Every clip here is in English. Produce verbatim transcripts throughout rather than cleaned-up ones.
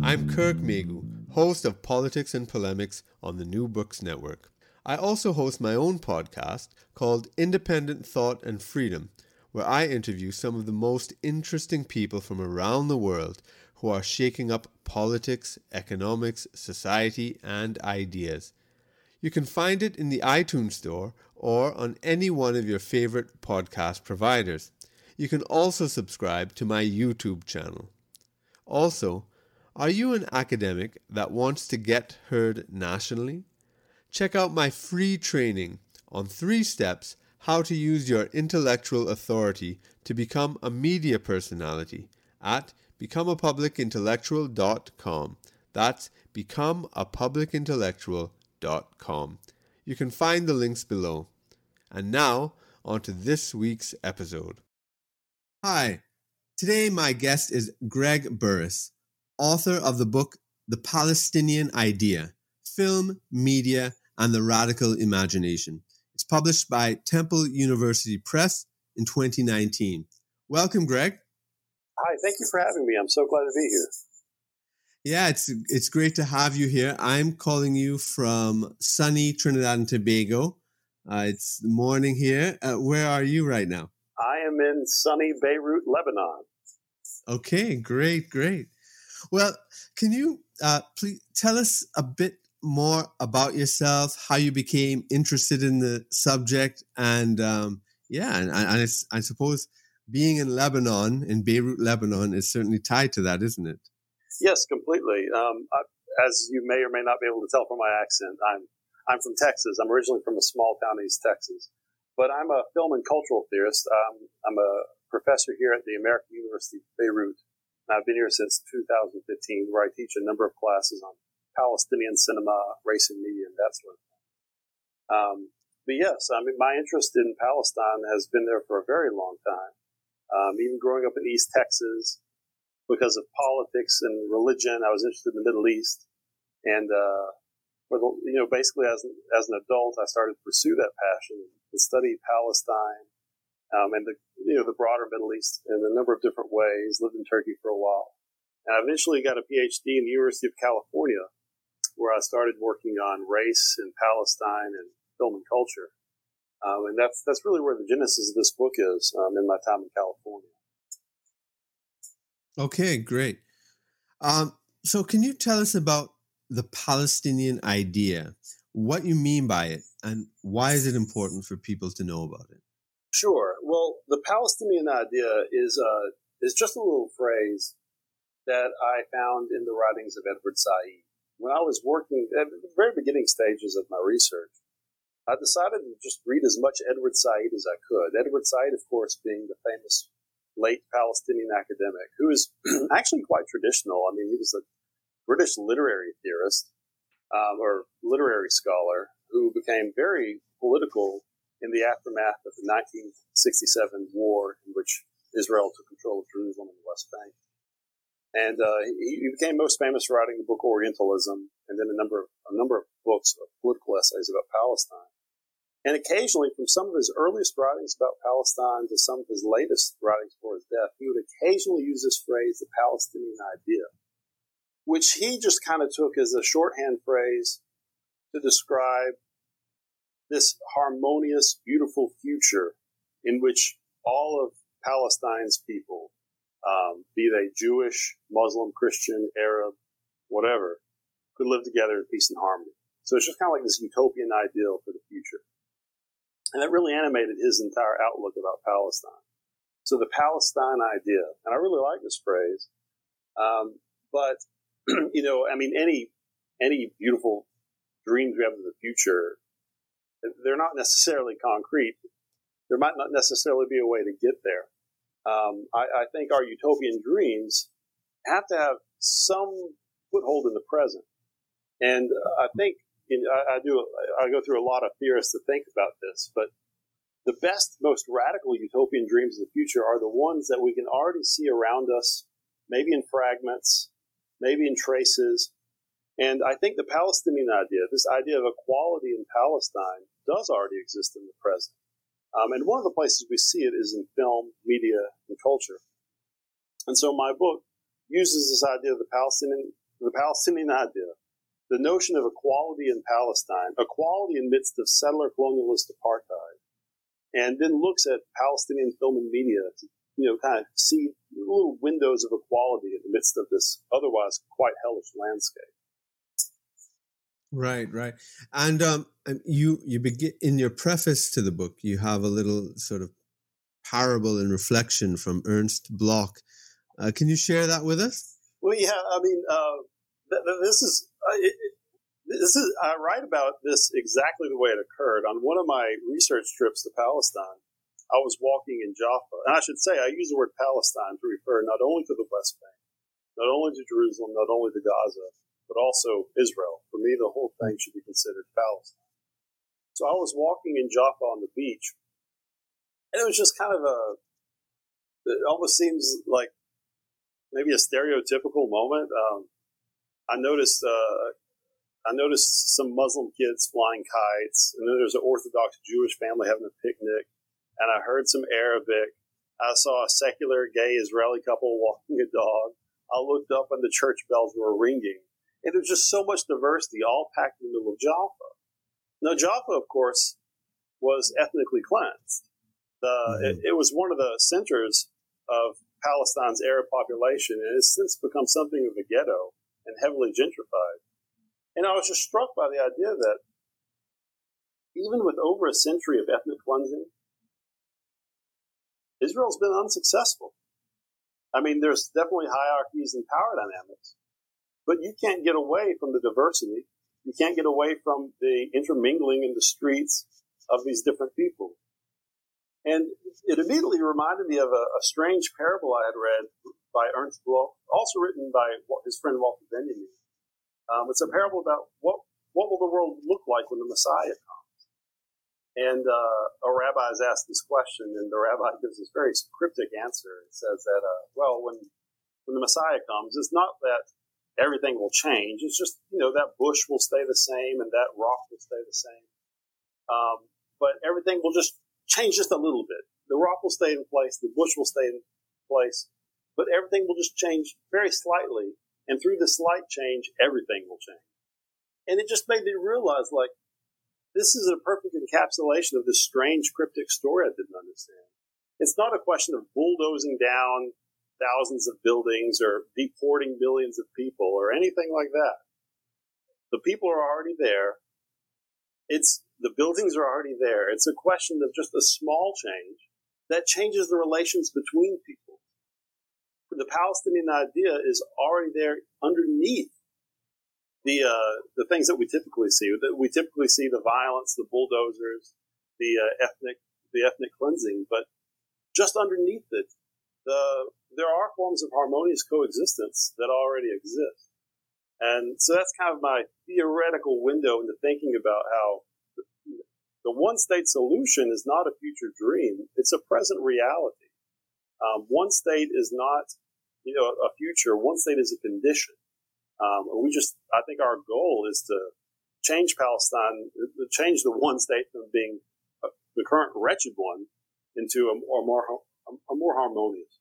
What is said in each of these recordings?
I'm Kirk Megu, host of Politics and Polemics on the New Books Network. I also host my own podcast called Independent Thought and Freedom, where I interview some of the most interesting people from around the world who are shaking up politics, economics, society, and ideas. You can find it in the iTunes Store or on any one of your favorite podcast providers. You can also subscribe to my YouTube channel. Also, are you an academic that wants to get heard nationally? Check out my free training on three steps how to use your intellectual authority to become a media personality at become a public intellectual dot com. That's become a public intellectual dot com. You can find the links below. And now, on to this week's episode. Hi, today my guest is Greg Burris, author of the book The Palestinian Idea, Film, Media, and the Radical Imagination. It's published by Temple University Press in twenty nineteen. Welcome, Greg. Hi, thank you for having me. I'm so glad to be here. Yeah, it's it's great to have you here. I'm calling you from sunny Trinidad and Tobago. Uh, it's the morning here. Uh, where are you right now? I am in sunny Beirut, Lebanon. Okay, great, great. Well, can you uh, please tell us a bit more about yourself, how you became interested in the subject, and um, yeah, and, and I, I suppose being in Lebanon, in Beirut, Lebanon, is certainly tied to that, isn't it? Yes, completely. Um, I, as you may or may not be able to tell from my accent, I'm I'm from Texas. I'm originally from a small town in East Texas, but I'm a film and cultural theorist. Um, I'm a professor here at the American University of Beirut. I've been here since two thousand fifteen, where I teach a number of classes on Palestinian cinema, race and media, and that sort of thing. Um, but yes, I mean, my interest in Palestine has been there for a very long time. Um, even growing up in East Texas, because of politics and religion, I was interested in the Middle East. And, uh, for the, you know, basically as, as an adult, I started to pursue that passion and study Palestine, um, and the, you know, the broader Middle East in a number of different ways, lived in Turkey for a while. And I eventually got a P H D in the University of California, where I started working on race and Palestine and film and culture. Um, and that's, that's really where the genesis of this book is, um, in my time in California. Okay, great. Um, so can you tell us about the Palestinian idea, what you mean by it, and why is it important for people to know about it? Sure. Well, the Palestinian idea is, uh, is just a little phrase that I found in the writings of Edward Said. When I was working at the very beginning stages of my research, I decided to just read as much Edward Said as I could. Edward Said, of course, being the famous late Palestinian academic, who is actually quite traditional. I mean, he was a British literary theorist, um, or literary scholar, who became very political in the aftermath of the nineteen sixty-seven war, in which Israel took control of Jerusalem and the West Bank. And uh, he, he became most famous for writing the book Orientalism, and then a number of a number of books of political essays about Palestine. And occasionally, from some of his earliest writings about Palestine to some of his latest writings before his death, he would occasionally use this phrase, the Palestinian idea, which he just kind of took as a shorthand phrase to describe this harmonious, beautiful future in which all of Palestine's people, um, be they Jewish, Muslim, Christian, Arab, whatever, could live together in peace and harmony. So it's just kind of like this utopian ideal for the future. And that really animated his entire outlook about Palestine. So the Palestine idea, and I really like this phrase, um, but, you know, I mean, any any beautiful dreams we have of the future, they're not necessarily concrete. There might not necessarily be a way to get there. Um, I, I think our utopian dreams have to have some foothold in the present. And I think You know, I, I do. I go through a lot of theorists to think about this, but the best, most radical utopian dreams of the future are the ones that we can already see around us, maybe in fragments, maybe in traces. And I think the Palestinian idea, this idea of equality in Palestine, does already exist in the present. Um, and one of the places we see it is in film, media, and culture. And so my book uses this idea of the Palestinian the Palestinian idea, the notion of equality in Palestine, equality in midst of settler colonialist apartheid, and then looks at Palestinian film and media to, you know, kind of see little windows of equality in the midst of this otherwise quite hellish landscape. Right, right. And um, you you begin in your preface to the book, you have a little sort of parable and reflection from Ernst Bloch. Uh, can you share that with us? Well, yeah, I mean, uh, th- th- this is uh, it, this is I write about this exactly the way it occurred. On one of my research trips to Palestine, I was walking in Jaffa, and I should say I use the word Palestine to refer not only to the West Bank, not only to Jerusalem, not only to Gaza, but also Israel. For me, the whole thing should be considered Palestine. So I was walking in Jaffa on the beach, and it was just kind of a, it almost seems like maybe a stereotypical moment. Um, I noticed, uh, I noticed some Muslim kids flying kites, and then there's an Orthodox Jewish family having a picnic, and I heard some Arabic. I saw a secular gay Israeli couple walking a dog. I looked up and the church bells were ringing. And there's just so much diversity, all packed in the middle of Jaffa. Now, Jaffa, of course, was ethnically cleansed. The, mm-hmm. it, it was one of the centers of Palestine's Arab population, and it's since become something of a ghetto and heavily gentrified. And I was just struck by the idea that even with over a century of ethnic cleansing, Israel's been unsuccessful. I mean, there's definitely hierarchies and power dynamics. But you can't get away from the diversity. You can't get away from the intermingling in the streets of these different people. And it immediately reminded me of a, a strange parable I had read by Ernst Bloch, also written by his friend Walter Benjamin. Um, it's a parable about what, what will the world look like when the Messiah comes. And uh, a rabbi is asked this question, and the rabbi gives this very cryptic answer. It says that, uh, well, when, when the Messiah comes, it's not that everything will change. It's just, you know, that bush will stay the same and that rock will stay the same. Um, but everything will just change just a little bit. The rock will stay in place. The bush will stay in place. But everything will just change very slightly. And through the slight change, everything will change. And it just made me realize, like, this is a perfect encapsulation of this strange cryptic story I didn't understand. It's not a question of bulldozing down thousands of buildings or deporting millions of people or anything like that. The people are already there. It's the buildings are already there. It's a question of just a small change that changes the relations between people. The Palestinian idea is already there underneath the uh, the things that we typically see. That we typically see the violence, the bulldozers, the uh, ethnic the ethnic cleansing, but just underneath it, the there are forms of harmonious coexistence that already exist. And so that's kind of my theoretical window into thinking about how the, the one-state solution is not a future dream. It's a present reality. Um, one state is not, you know, a future. One state is a condition. Um, and we just, I think our goal is to change Palestine, to change the one state from being a, the current wretched one into a, a more a more harmonious.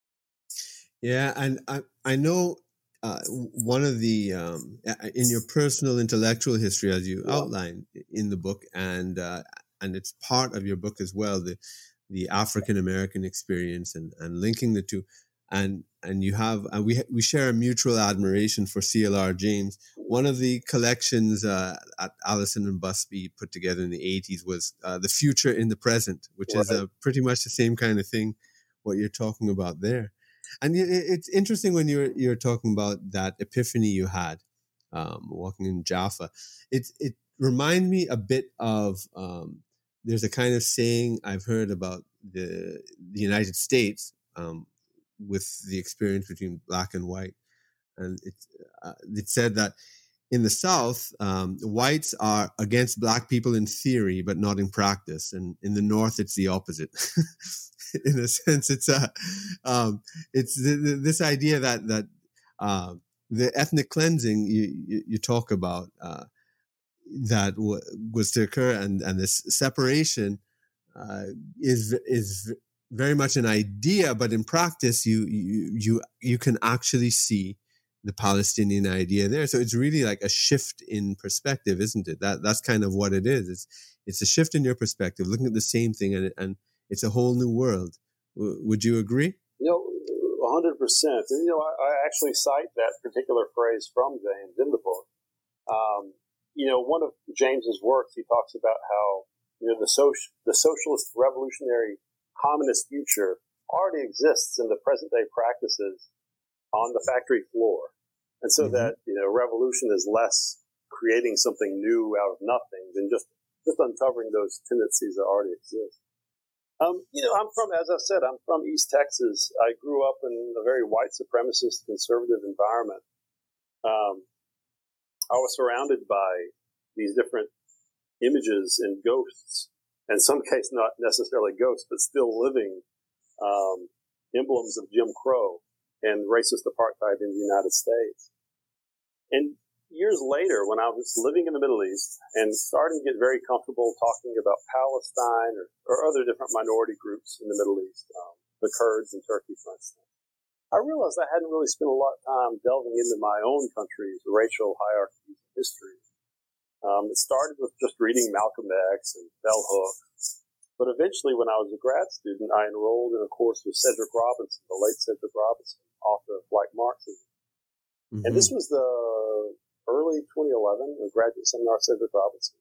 Yeah, and I I know uh, one of the um, in your personal intellectual history, as you yeah. outline in the book, and uh, and it's part of your book as well, the the African American experience and, and linking the two, and and you have and we we share a mutual admiration for C L R James. One of the collections uh, at Allison and Busby put together in the eighties was uh, The Future in the Present, which right. is uh, pretty much the same kind of thing what you're talking about there. And it's interesting when you're you're talking about that epiphany you had um, walking in Jaffa. It it reminded me a bit of um, there's a kind of saying I've heard about the the United States um, with the experience between black and white, and it uh, it said that in the South, um, whites are against black people in theory, but not in practice, and in the North, it's the opposite. In a sense, it's a, um, it's the, the, this idea that that uh, the ethnic cleansing you you, you talk about uh, that w- was to occur, and and this separation uh, is is very much an idea, but in practice, you you you you can actually see the Palestinian idea there. So it's really like a shift in perspective, isn't it? That that's kind of what it is. It's it's a shift in your perspective, looking at the same thing, and and it's a whole new world. W- would you agree? You know, one hundred percent. And, you know, I, I actually cite that particular phrase from James in the book. Um, you know, one of James's works, he talks about how, you know, the social, the socialist revolutionary communist future already exists in the present day practices on the factory floor. And so mm-hmm. that, you know, revolution is less creating something new out of nothing than just, just uncovering those tendencies that already exist. Um, you know, I'm from, as I said, I'm from East Texas. I grew up in a very white supremacist conservative environment. Um, I was surrounded by these different images and ghosts, in some case not necessarily ghosts, but still living um, emblems of Jim Crow and racist apartheid in the United States. And years later, when I was living in the Middle East and starting to get very comfortable talking about Palestine or, or other different minority groups in the Middle East, um, the Kurds in Turkey, for instance, I realized I hadn't really spent a lot of time delving into my own country's racial hierarchies and history. Um, it started with just reading Malcolm X and Bell Hooks. But eventually, when I was a grad student, I enrolled in a course with Cedric Robinson, the late Cedric Robinson, author of Black Marxism. Mm-hmm. And this was the early twenty eleven, a graduate seminar of Cedric Robinson.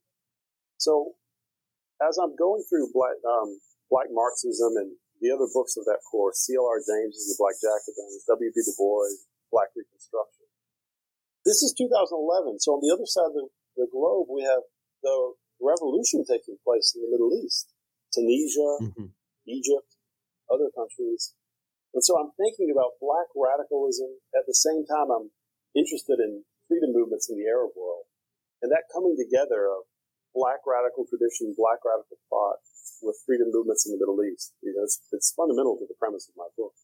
So as I'm going through Black, um, Black Marxism and the other books of that course, C L R James's The Black Jacobins, W B Du Bois, Black Reconstruction. This is two thousand eleven. So on the other side of the, the globe, we have the revolution taking place in the Middle East. Tunisia, mm-hmm. Egypt, other countries. And so I'm thinking about black radicalism. At the same time, I'm interested in freedom movements in the Arab world. And that coming together of black radical tradition, black radical thought with freedom movements in the Middle East. You know, it's, it's fundamental to the premise of my book.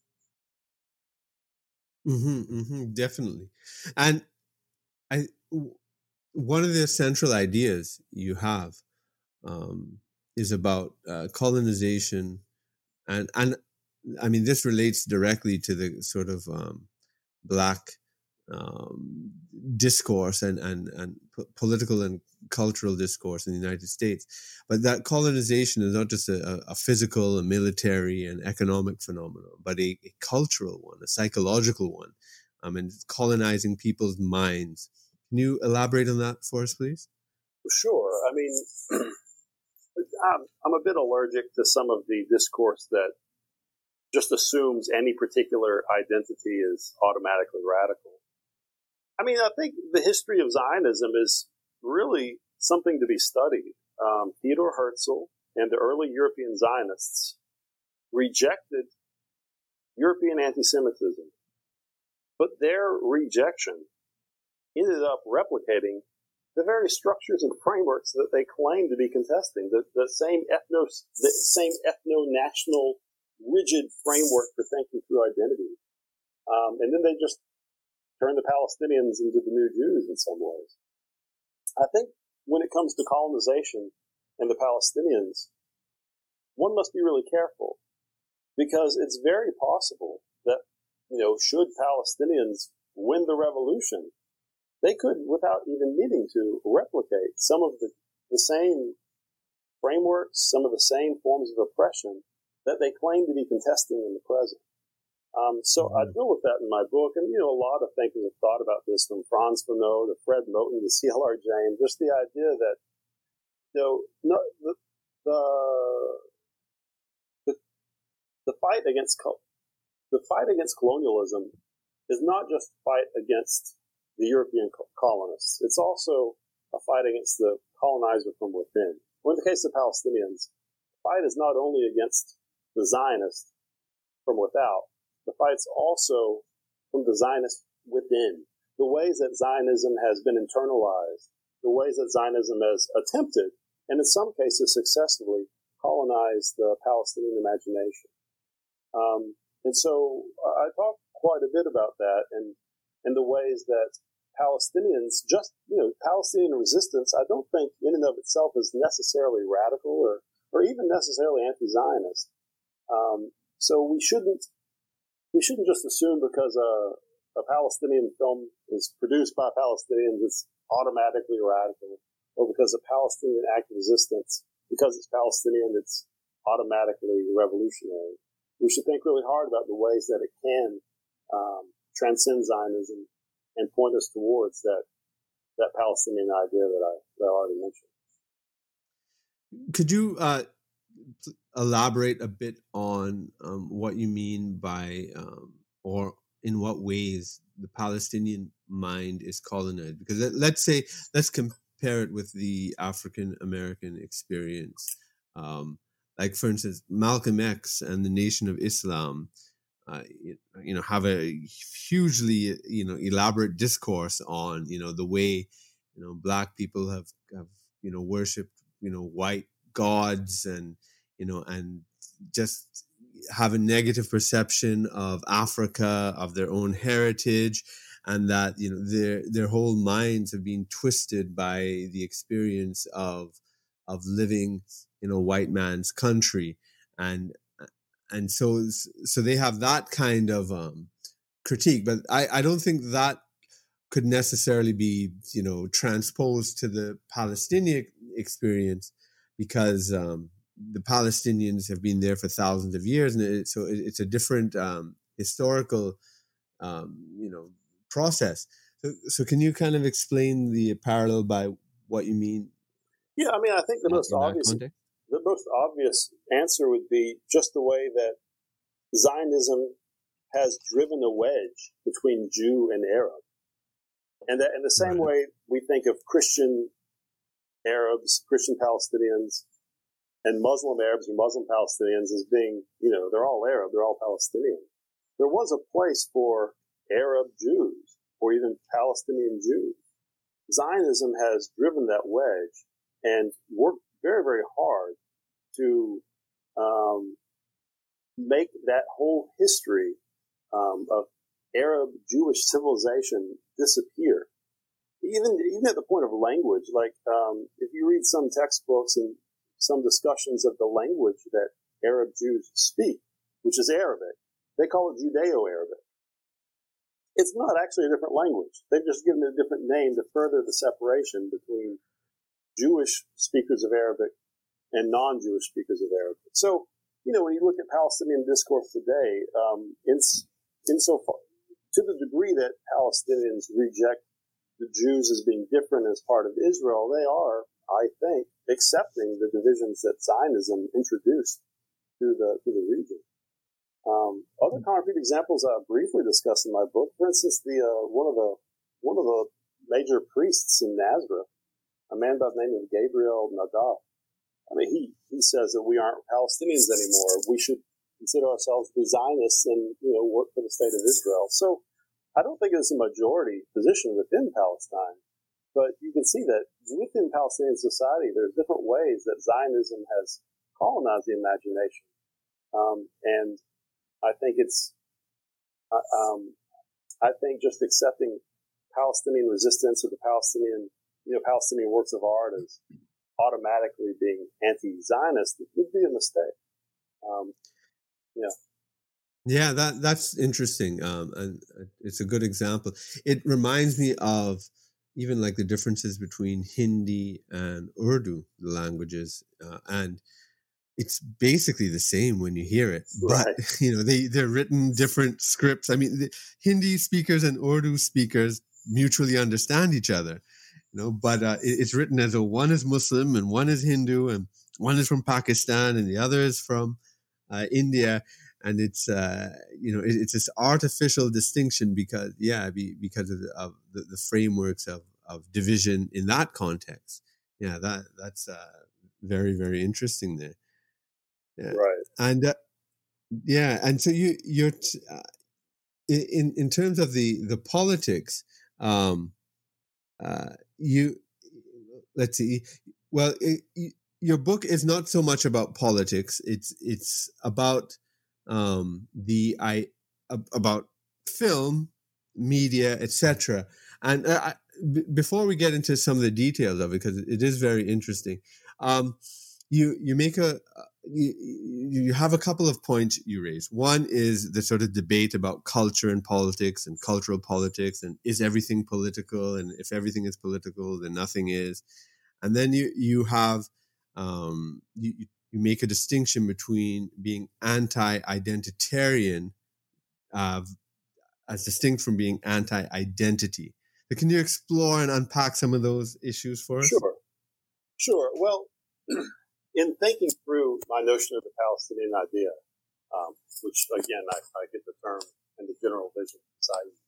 Mm-hmm, mm-hmm, definitely. And I, one of the central ideas you have um, is about uh, colonization, and and I mean this relates directly to the sort of um, black um, discourse and and and p- political and cultural discourse in the United States, but that colonization is not just a, a physical, a military, and economic phenomenon, but a, a cultural one, a psychological one. I mean, colonizing people's minds. Can you elaborate on that for us, please? Sure. I mean. I'm, I'm a bit allergic to some of the discourse that just assumes any particular identity is automatically radical. I mean, I think the history of Zionism is really something to be studied. Um, Theodor Herzl and the early European Zionists rejected European anti-Semitism, but their rejection ended up replicating the very structures and frameworks that they claim to be contesting, the, the same ethno, the same ethno-national rigid framework for thinking through identity. Um, and then they just turned the Palestinians into the new Jews in some ways. I think when it comes to colonization and the Palestinians, one must be really careful because it's very possible that, you know, should Palestinians win the revolution, they could, without even needing to, replicate some of the, the same frameworks, some of the same forms of oppression that they claim to be contesting in the present. Um, so mm-hmm. I deal with that in my book, and you know, a lot of thinkers have thought about this, from Franz Fanon to Fred Moten to C L R James. Just the idea that, you know, no, the, the the the fight against the fight against colonialism is not just a fight against the European colonists. It's also a fight against the colonizer from within. Well, in the case of Palestinians, the fight is not only against the Zionists from without, the fight's also from the Zionists within. The ways that Zionism has been internalized, the ways that Zionism has attempted, and in some cases successfully, colonized the Palestinian imagination. Um, and so I talk quite a bit about that and, and the ways that Palestinians, just, you know, Palestinian resistance, I don't think in and of itself is necessarily radical or, or even necessarily anti-Zionist. Um, so we shouldn't, we shouldn't just assume because a, a Palestinian film is produced by Palestinians, it's automatically radical, or because a Palestinian act of resistance, because it's Palestinian, it's automatically revolutionary. We should think really hard about the ways that it can um, transcend Zionism and point us towards that that Palestinian idea that I, that I already mentioned. Could you uh, elaborate a bit on um, what you mean by, um, or in what ways the Palestinian mind is colonized? Because let's say, let's compare it with the African American experience. Um, like, for instance, Malcolm X and the Nation of Islam, uh, you, you know, have a hugely, you know, elaborate discourse on, you know, the way, you know, Black people have, have, you know, worshipped, you know, white gods, and, you know, and just have a negative perception of Africa, of their own heritage, and that, you know, their their whole minds have been twisted by the experience of of living in a white man's country, and and so so they have that kind of um, critique. But I, I don't think that could necessarily be, you know, transposed to the Palestinian experience, because um, the Palestinians have been there for thousands of years, and it, so it, it's a different um, historical, um, you know, process. So, so can you kind of explain the parallel by what you mean? Yeah, I mean, I think the most obvious, context? the most obvious answer would be just the way that Zionism has driven a wedge between Jew and Arab, and that in the same Right. way we think of Christian Arabs, Christian Palestinians, and Muslim Arabs or Muslim Palestinians as being, you know, they're all Arab, they're all Palestinian. There was a place for Arab Jews or even Palestinian Jews. Zionism has driven that wedge and worked very, very hard to um, make that whole history um, of Arab Jewish civilization disappear. Even even at the point of language, like um, if you read some textbooks and some discussions of the language that Arab Jews speak, which is Arabic, they call it Judeo-Arabic. It's not actually a different language. They've just given it a different name to further the separation between Jewish speakers of Arabic and non-Jewish speakers of Arabic. So, you know, when you look at Palestinian discourse today, um, in, insofar, to the degree that Palestinians reject the Jews as being different as part of Israel, they are, I think, accepting the divisions that Zionism introduced to the to the region. Um, other concrete examples I briefly discussed in my book, for instance, the uh, one of the one of the major priests in Nazareth, a man by the name of Gabriel Nadav. I mean, he he says that we aren't Palestinians anymore. We should consider ourselves to be Zionists and, you know, work for the state of Israel. So I don't think it's a majority position within Palestine, but you can see that within Palestinian society, there's different ways that Zionism has colonized the imagination. Um, and I think it's, uh, um, I think just accepting Palestinian resistance or the Palestinian, you know, Palestinian works of art as automatically being anti-Zionist would be a mistake. Um, yeah. Yeah, that that's interesting, um, and it's a good example. It reminds me of even like the differences between Hindi and Urdu, the languages, uh, and it's basically the same when you hear it, but Right. you know they they're written different scripts. I mean, the Hindi speakers and Urdu speakers mutually understand each other, you know, but uh, it, it's written as a one is Muslim and one is Hindu and one is from Pakistan and the other is from uh, India. And it's, uh, you know, it, it's this artificial distinction because, yeah, be, because of, the, of the, the frameworks of, of division in that context. Yeah, that that's uh, very, very interesting there. Yeah. Right. And, uh, yeah, and so you, you're, t- uh, in, in terms of the, the politics, um, uh, you, let's see, well, it, your book is not so much about politics. It's, it's about, um, the I about film, media, et cetera. And uh, I, b- before we get into some of the details of it, because it is very interesting, um, you you make a you, you have a couple of points you raise. One is the sort of debate about culture and politics and cultural politics, and is everything political? And if everything is political, then nothing is. And then you you have um, you you make a distinction between being anti-identitarian, uh, as distinct from being anti-identity. So can you explore and unpack some of those issues for us? Sure, sure. Well, in thinking through my notion of the Palestinian idea, um, which again I, I get the term and the general vision of society,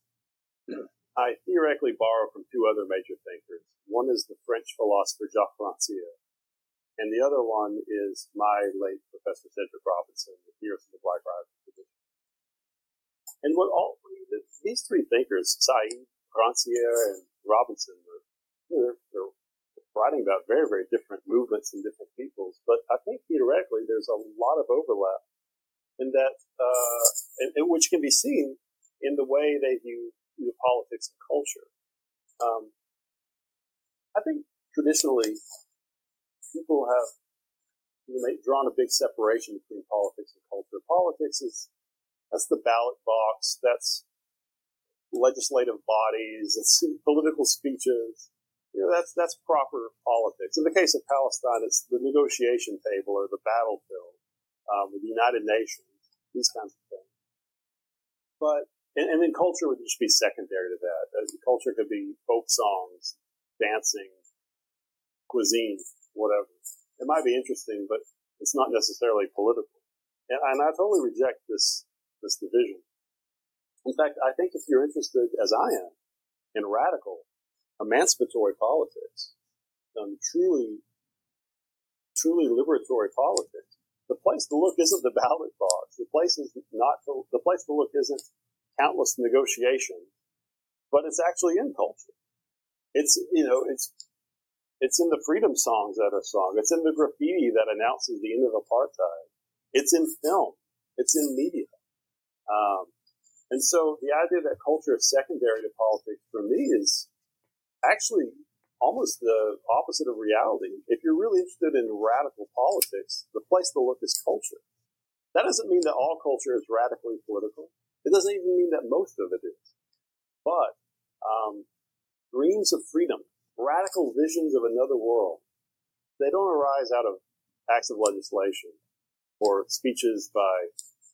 I theoretically borrow from two other major thinkers. One is the French philosopher Jacques Rancière, and the other one is my late Professor Cedric Robinson, the theorist of the Black Riot tradition. And what all these three thinkers, Said, Rancière, and Robinson, are, you know, they're, they're writing about very, very different movements and different peoples. But I think theoretically there's a lot of overlap in that, uh, in, in which can be seen in the way they view, view politics and culture. Um, I think traditionally people have you know, drawn a big separation between politics and culture. Politics is, that's the ballot box, that's legislative bodies, it's political speeches. You know, that's that's proper politics. In the case of Palestine, it's the negotiation table or the battlefield, um, the United Nations, these kinds of things. But and, and then culture would just be secondary to that. As culture could be folk songs, dancing, cuisine, whatever. It might be interesting, but it's not necessarily political. And, and I totally reject this this division. In fact, I think if you're interested, as I am, in radical, emancipatory politics, um, truly, truly liberatory politics, the place to look isn't the ballot box. The place is not to, the place to look isn't countless negotiations, but it's actually in culture. It's you know it's it's in the freedom songs that are sung. It's in the graffiti that announces the end of apartheid. It's in film. It's in media. Um, and so the idea that culture is secondary to politics for me is actually almost the opposite of reality. If you're really interested in radical politics, the place to look is culture. That doesn't mean that all culture is radically political. It doesn't even mean that most of it is. But um, dreams of freedom, radical visions of another world, they don't arise out of acts of legislation or speeches by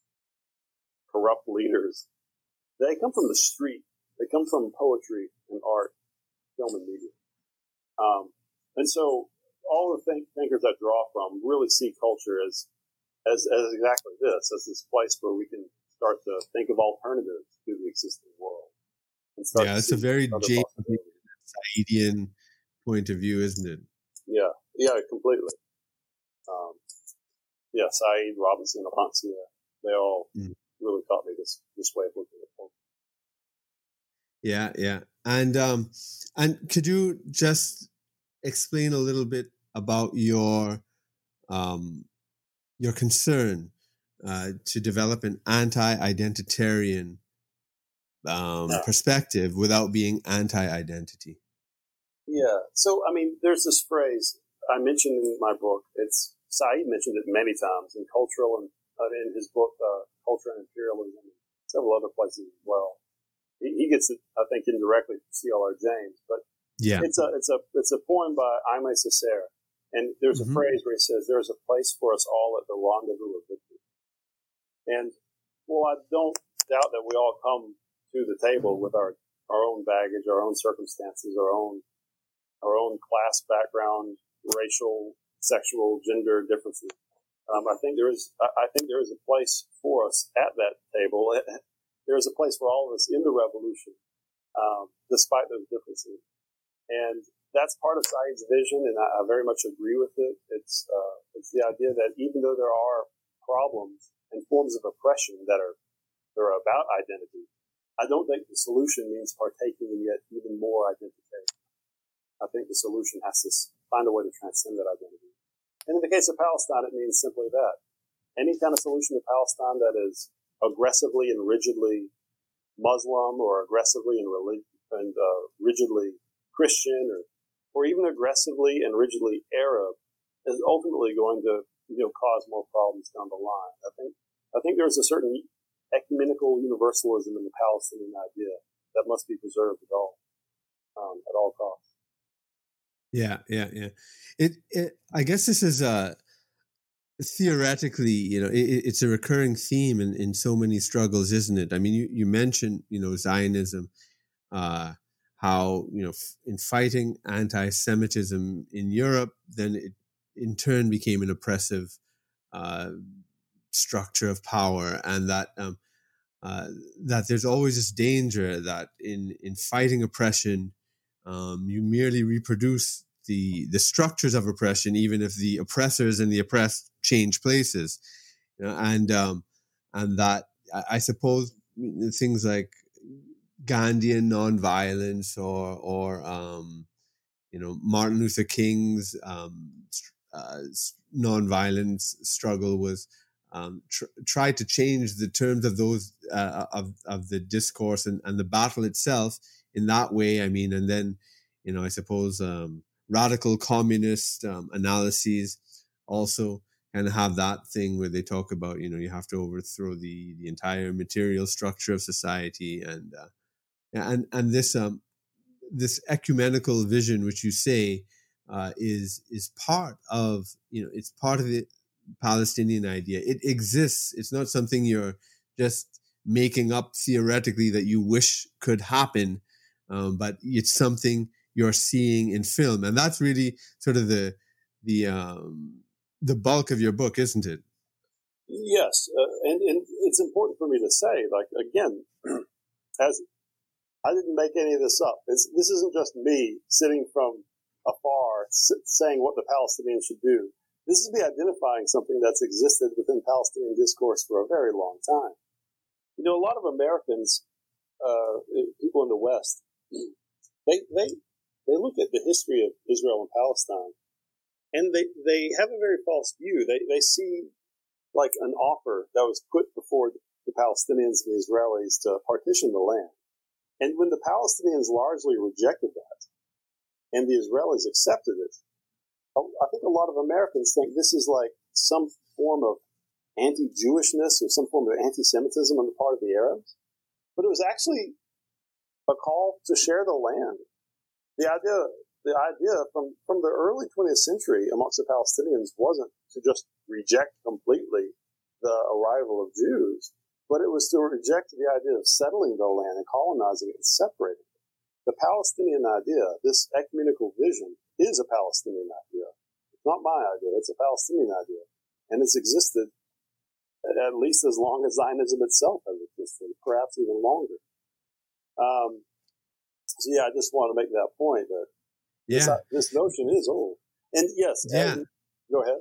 corrupt leaders. They come from the street. They come from poetry and art, film and media. Um, and so all the think- thinkers I draw from really see culture as, as, as exactly this, as this place where we can start to think of alternatives to the existing world. And start yeah, it's a very Saidian point of view, isn't it? Yeah, yeah, completely. Um, yeah, Said, Robinson, Rancière, they all mm. really taught me this, this way of looking at culture. Yeah, yeah. And um, and could you just explain a little bit about your um, your concern uh, to develop an anti-identitarian um, yeah. perspective without being anti-identity? Yeah. So, I mean, there's this phrase I mentioned in my book. It's Said mentioned it many times in cultural and uh, in his book, uh, Culture and Imperialism, and several other places as well. He gets it, I think, indirectly from C L R James, but yeah. it's a it's a it's a poem by Aimé Césaire, and there's mm-hmm. a phrase where he says, "There's a place for us all at the rendezvous of victory." And well, I don't doubt that we all come to the table with our, our own baggage, our own circumstances, our own our own class background, racial, sexual, gender differences. Um, I think there is I think there is a place for us at that table. There is a place for all of us in the revolution, um, despite those differences. And that's part of Said's vision, and I, I very much agree with it. It's uh, it's the idea that even though there are problems and forms of oppression that are that are about identity, I don't think the solution means partaking in yet even more identification. I think the solution has to find a way to transcend that identity. And in the case of Palestine, it means simply that. Any kind of solution to Palestine that is aggressively and rigidly Muslim or aggressively and, relig- and uh, rigidly Christian or, or even aggressively and rigidly Arab is ultimately going to you know, cause more problems down the line. I think I think there's a certain ecumenical universalism in the Palestinian idea that must be preserved at all um, at all costs. Yeah, yeah, yeah. It, it I guess this is uh theoretically, you know, it, it's a recurring theme in, in so many struggles, isn't it? I mean, you, you mentioned, you know, Zionism, uh, how, you know, f- in fighting anti-Semitism in Europe, then it in turn became an oppressive uh, structure of power, and that um, uh, that there's always this danger that in in fighting oppression, um, you merely reproduce the the structures of oppression, even if the oppressors and the oppressed change places, you know, and um, and that I, I suppose things like Gandhian nonviolence or or um, you know, Martin Luther King's um, uh, nonviolence struggle was um, tr- tried to change the terms of those uh, of of the discourse and, and the battle itself in that way. I mean, and then, you know, I suppose um, radical communist um, analyses also kind of have that thing where they talk about, you know, you have to overthrow the the entire material structure of society, and uh, and and this um this ecumenical vision, which you say uh, is is part of, you know, it's part of the Palestinian idea. It exists. It's not something you're just making up theoretically that you wish could happen, um, but it's something you're seeing in film, and that's really sort of the the um, the bulk of your book, isn't it? Yes, uh, and, and it's important for me to say, like, again, as I didn't make any of this up. It's, this isn't just me sitting from afar saying what the Palestinians should do. This is me identifying something that's existed within Palestinian discourse for a very long time. You know, a lot of Americans, uh, people in the West, they they they look at the history of Israel and Palestine, and they, they have a very false view. They they see like an offer that was put before the Palestinians and the Israelis to partition the land. And when the Palestinians largely rejected that and the Israelis accepted it, I think a lot of Americans think this is like some form of anti-Jewishness or some form of anti-Semitism on the part of the Arabs. But it was actually a call to share the land. The idea, the idea from, from the early twentieth century amongst the Palestinians wasn't to just reject completely the arrival of Jews, but it was to reject the idea of settling the land and colonizing it and separating it. The Palestinian idea, this ecumenical vision, is a Palestinian idea. It's not my idea, it's a Palestinian idea. And it's existed at least as long as Zionism itself has existed, perhaps even longer. Um, so yeah, I just want to make that point that Yeah. this, this notion is old. And yes, Yeah. and, go ahead.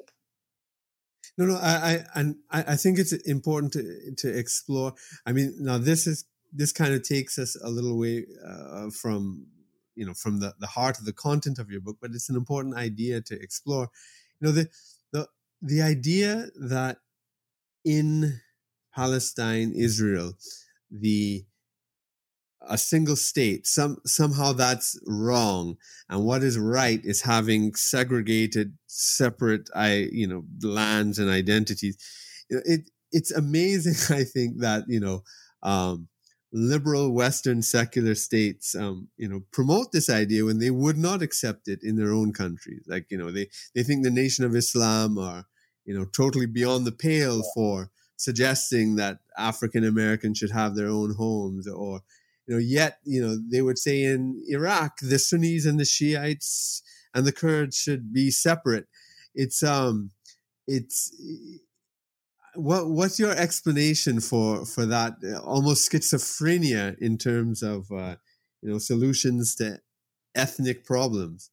No, no, I, I, and I, I think it's important to to explore. I mean, now this is this kind of takes us a little way uh, from, you know, from the, the heart of the content of your book, but it's an important idea to explore. You know, the the the idea that in Palestine, Israel, the a single state, some somehow that's wrong, and what is right is having segregated, separate, I you know, lands and identities. It it's amazing, I think, that, you know, um, liberal Western secular states, um, you know, promote this idea when they would not accept it in their own countries. Like, you know, they they think the Nation of Islam are, you know, totally beyond the pale for suggesting that African Americans should have their own homes, or, you know, yet, you know, they would say in Iraq, the Sunnis and the Shiites and the Kurds should be separate. It's, um, it's, what, what's your explanation for, for that uh, almost schizophrenia in terms of, uh, you know, solutions to ethnic problems?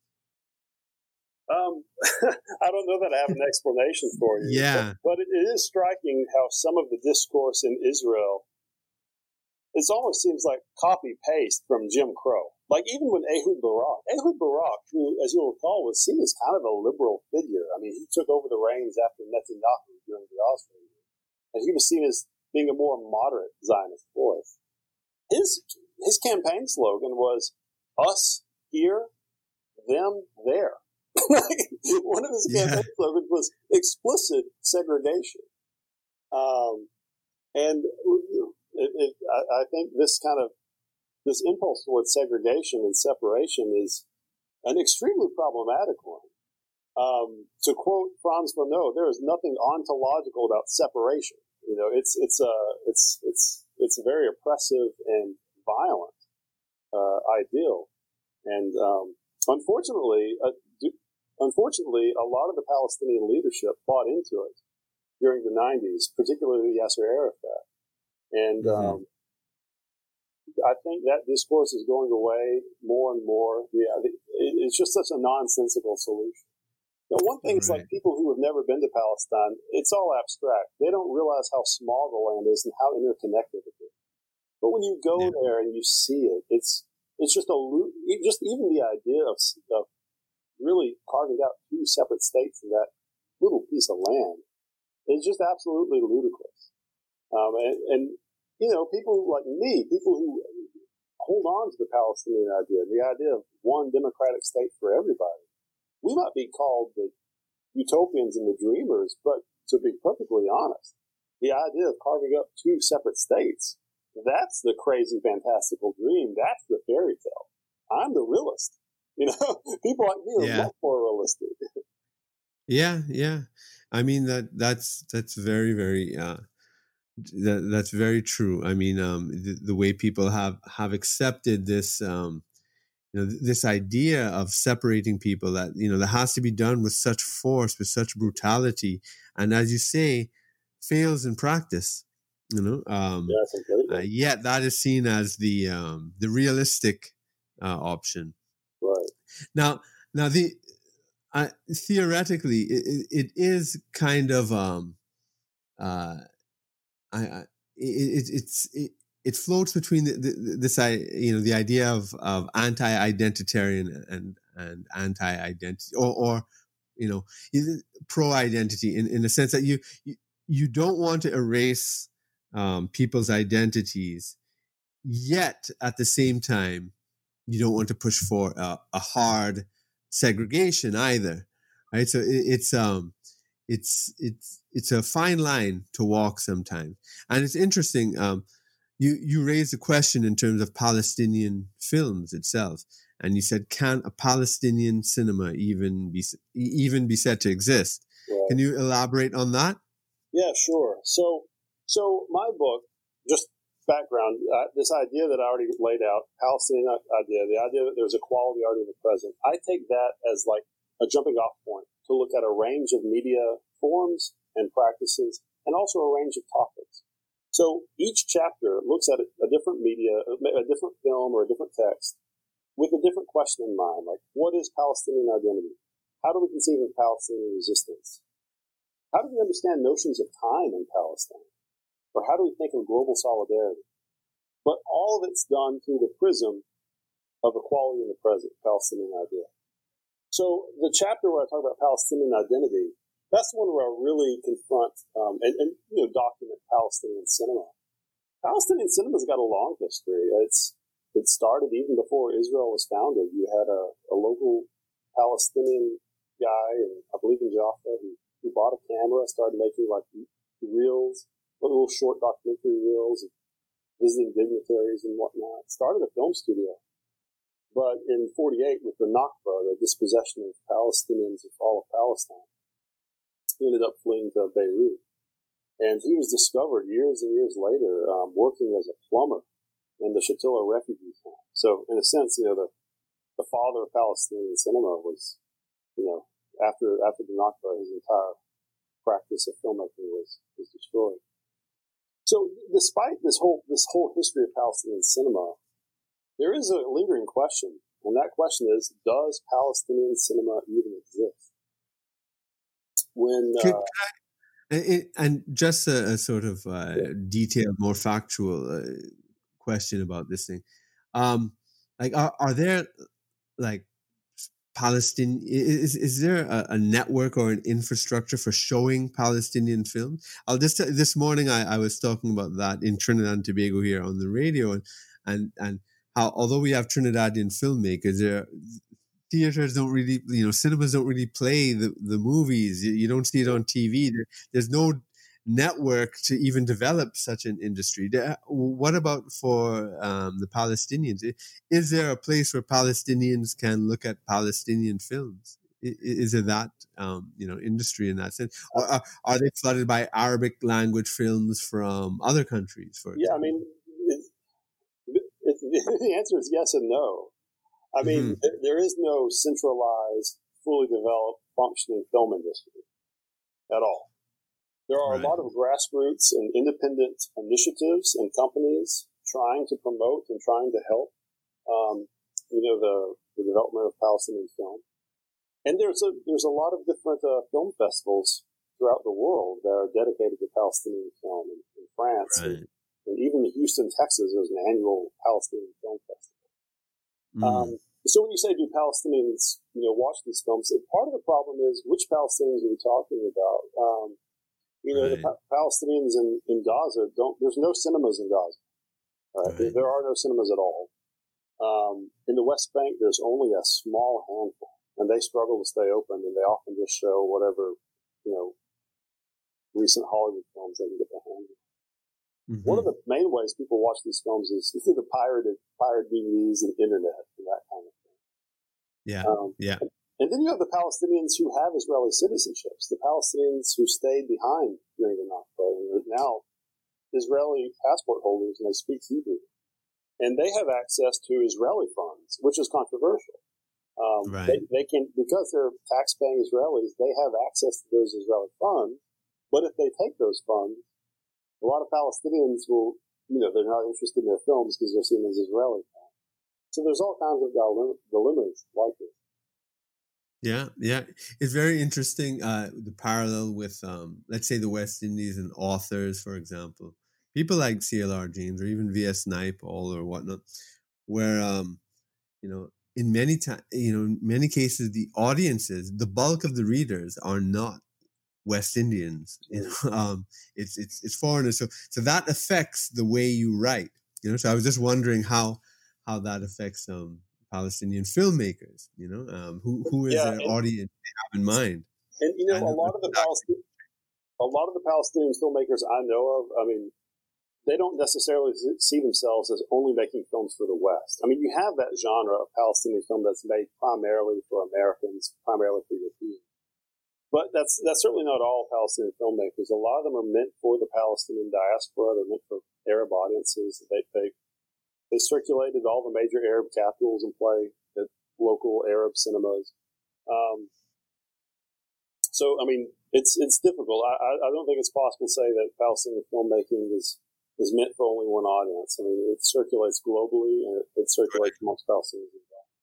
Um, I don't know that I have an explanation for you. Yeah. But, but it, it is striking how some of the discourse in Israel, it almost seems like copy-paste from Jim Crow. Like even when Ehud Barak, Ehud Barak, who, as you'll recall, was seen as kind of a liberal figure. I mean, he took over the reins after Netanyahu during the Oslo years, and he was seen as being a more moderate Zionist voice. His his campaign slogan was "Us here, them there." One of his Yeah. campaign slogans was explicit segregation. Um, and it, it, I, I think this kind of, this impulse towards segregation and separation is an extremely problematic one. Um, to quote Franz Fanon, there is nothing ontological about separation. You know, it's, it's, a, it's, it's, it's a very oppressive and violent, uh, ideal. And, um, unfortunately, uh, do, unfortunately, a lot of the Palestinian leadership bought into it during the nineties, particularly Yasser Arafat. And, mm-hmm. um, I think that discourse is going away more and more. Yeah, it, it's just such a nonsensical solution. Now, one thing is right. like people who have never been to Palestine, it's all abstract. They don't realize how small the land is and how interconnected it is. But when you go yeah. there and you see it, it's it's just a just even the idea of, of really carving out two separate states in that little piece of land is just absolutely ludicrous. Um, and, and you know, people like me, people who hold on to the Palestinian idea, the idea of one democratic state for everybody, we might be called the utopians and the dreamers, but to be perfectly honest, the idea of carving up two separate states, that's the crazy, fantastical dream. That's the fairy tale. I'm the realist. You know, people like me are yeah. much more realistic. Yeah, yeah. I mean, that that's that's very, very... Uh... That that's very true. I mean, um, the, the way people have, have accepted this, um, you know, this idea of separating people, that, you know, that has to be done with such force, with such brutality, and as you say, fails in practice. You know, um, yeah, uh, yet that is seen as the um, the realistic uh, option. Right. Now, now the uh, theoretically, it, it is kind of. Um, uh, I, I it, it's it, it floats between the, the, this I you know the idea of, of anti-identitarian and and anti-identity or or you know pro-identity in, in the sense that you, you you don't want to erase um, people's identities, yet at the same time you don't want to push for a, a hard segregation either, right? So it, it's um it's it's it's a fine line to walk sometimes. And it's interesting, um, you, you raised a question in terms of Palestinian films itself. And you said, can a Palestinian cinema even be even be said to exist? Right. Can you elaborate on that? Yeah, sure. So, so my book, just background, uh, this idea that I already laid out, Palestinian idea, the idea that there's equality already in the present, I take that as like a jumping off point to look at a range of media forms and practices, and also a range of topics. So each chapter looks at a different media, a different film or a different text with a different question in mind, like what is Palestinian identity? How do we conceive of Palestinian resistance? How do we understand notions of time in Palestine? Or how do we think of global solidarity? But all of it's done through the prism of equality in the present, Palestinian idea. So the chapter where I talk about Palestinian identity, that's the one where I really confront um, and, and you know document Palestinian cinema. Palestinian cinema's got a long history. It's it started even before Israel was founded. You had a, a local Palestinian guy, and I believe in Jaffa, who, who bought a camera, started making like reels, little short documentary reels, of visiting dignitaries and whatnot. Started a film studio. But in forty-eight, with the Nakba, the dispossession of Palestinians of all of Palestine, he ended up fleeing to Beirut. And he was discovered years and years later um, working as a plumber in the Shatila refugee camp. So, in a sense, you know, the, the father of Palestinian cinema was, you know, after after the Nakba, his entire practice of filmmaking was, was destroyed. So, despite this whole this whole history of Palestinian cinema, there is a lingering question, and that question is, does Palestinian cinema even exist? When uh, it, and just a, a sort of uh, yeah. detailed, more factual uh, question about this thing, um, like are, are there like Palestinian? Is is there a, a network or an infrastructure for showing Palestinian films? I'll just t- this morning I, I was talking about that in Trinidad and Tobago here on the radio, and and and how although we have Trinidadian filmmakers, there theaters don't really, you know, cinemas don't really play the, the movies. You, you don't see it on T V. There, there's no network to even develop such an industry. What about for um, the Palestinians? Is there a place where Palestinians can look at Palestinian films? Is there that um, you know industry in that sense, or are, are they flooded by Arabic language films from other countries? For yeah, example? I mean, it, it, the answer is yes and no. I mean, mm-hmm. there, there is no centralized, fully developed, functioning film industry at all. There are right. a lot of grassroots and independent initiatives and companies trying to promote and trying to help, um, you know, the, the development of Palestinian film. And there's a there's a lot of different uh, film festivals throughout the world that are dedicated to Palestinian film. In, in France, right. and, and even in Houston, Texas, there's an annual Palestinian film festival. Mm. Um, so when you say, do Palestinians, you know, watch these films? Part of the problem is which Palestinians are we talking about? Um, You know, right. the pa- Palestinians in, in Gaza don't, there's no cinemas in Gaza. Right? Right. There, there are no cinemas at all. Um, in the West Bank, there's only a small handful, and they struggle to stay open, and they often just show whatever, you know, recent Hollywood films they can get their hands on. Mm-hmm. One of the main ways people watch these films is through the pirated, pirate D V Ds and internet and that kind of thing. Yeah, um, yeah. And then you have the Palestinians who have Israeli citizenships, the Palestinians who stayed behind during the Nakba and are now Israeli passport holders and they speak Hebrew. And they have access to Israeli funds, which is controversial. Um, right. they, they can, because they're tax-paying Israelis, they have access to those Israeli funds. But if they take those funds, a lot of Palestinians will, you know, they're not interested in their films because they're seen as Israeli films. So there's all kinds of dilemmas like this. Yeah, yeah. It's very interesting, uh, the parallel with, um, let's say, the West Indies and authors, for example. People like C L R James or even V S Naipaul or whatnot, where, um, you know, in many ti- you know, in many cases, the audiences, the bulk of the readers are not West Indians. You know, um, it's it's it's foreigners. So so that affects the way you write. You know, so I was just wondering how how that affects um. Palestinian filmmakers, you know, um, who who is yeah, their and, audience they have in mind? And you know, a lot of the Palestinian, a lot of the Palestinian filmmakers I know of, I mean, they don't necessarily see themselves as only making films for the West. I mean, you have that genre of Palestinian film that's made primarily for Americans, primarily for Europeans. But that's that's certainly not all Palestinian filmmakers. A lot of them are meant for the Palestinian diaspora. They're meant for Arab audiences. They they They circulated all the major Arab capitals and play at local Arab cinemas. Um, so, I mean, it's it's difficult. I, I don't think it's possible to say that Palestinian filmmaking is, is meant for only one audience. I mean, it circulates globally and it, it circulates amongst Palestinians as well.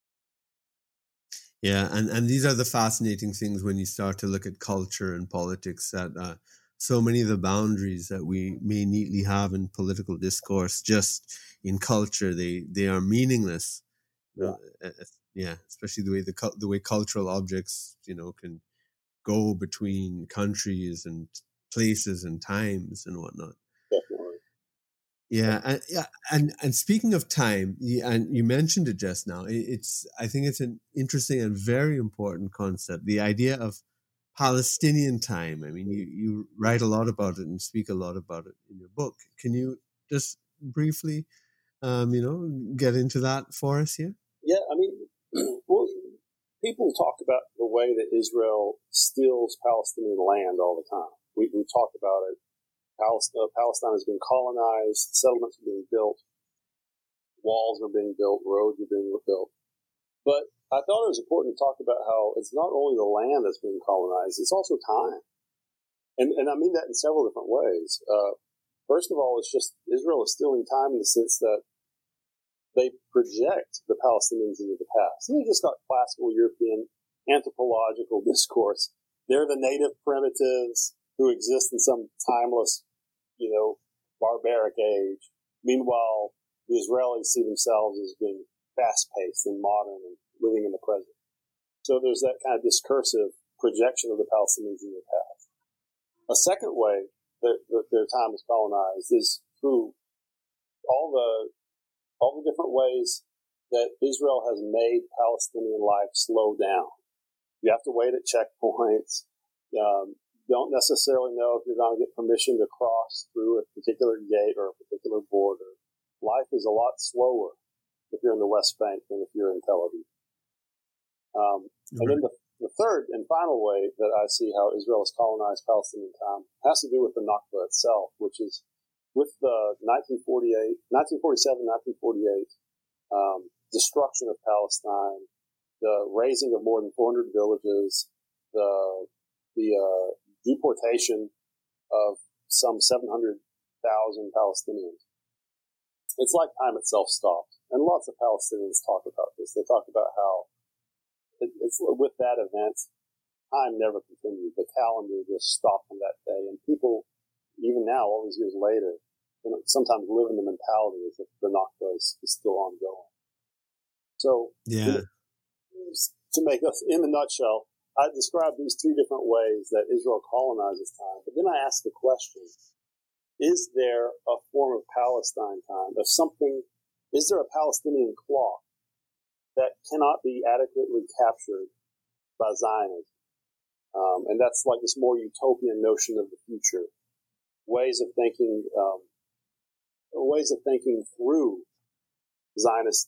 Yeah, and, and these are the fascinating things when you start to look at culture and politics, that uh, so many of the boundaries that we may neatly have in political discourse, just in culture, they, they are meaningless. Yeah. Uh, yeah, especially the way the the way cultural objects, you know, can go between countries and places and times and whatnot. Definitely. Yeah, and yeah, and and speaking of time, and you mentioned it just now, it's I think it's an interesting and very important concept. The idea of Palestinian time. I mean, you you write a lot about it and speak a lot about it in your book. Can you just briefly, um, you know, get into that for us here? Yeah, I mean, well, people talk about the way that Israel steals Palestinian land all the time. We we talk about it. Palestine, Palestine is being colonized, settlements are being built, walls are being built, roads are being built. But I thought it was important to talk about how it's not only the land that's being colonized, it's also time. And and I mean that in several different ways. Uh, first of all, it's just Israel is stealing time in the sense that they project the Palestinians into the past. They're just not classical European anthropological discourse. They're the native primitives who exist in some timeless, you know, barbaric age. Meanwhile, the Israelis see themselves as being fast-paced and modern and living in the present. So there's that kind of discursive projection of the Palestinians in the past. A second way that, that their time is colonized is through all the all the different ways that Israel has made Palestinian life slow down. You have to wait at checkpoints. Um, don't necessarily know if you're going to get permission to cross through a particular gate or a particular border. Life is a lot slower if you're in the West Bank than if you're in Tel Aviv. Um, mm-hmm. And then the, the third and final way that I see how Israel has colonized Palestinian time has to do with the Nakba itself, which is with the nineteen forty-eight, nineteen forty-seven, nineteen forty-eight um, destruction of Palestine, the razing of more than four hundred villages, the the uh, deportation of some seven hundred thousand Palestinians. It's like time itself stopped. And lots of Palestinians talk about this. They talk about how it, it's with that event, time never continued. The calendar just stopped on that day. And people, even now, all these years later, you know, sometimes live in the mentality as if the Nakba is, is still ongoing. So, yeah. To make us, in a nutshell, I describe these two different ways that Israel colonizes time. But then I ask the question, is there a form of Palestine time, of something, is there a Palestinian clock that cannot be adequately captured by Zionism? Um, and that's like this more utopian notion of the future, ways of thinking, um, ways of thinking through Zionist,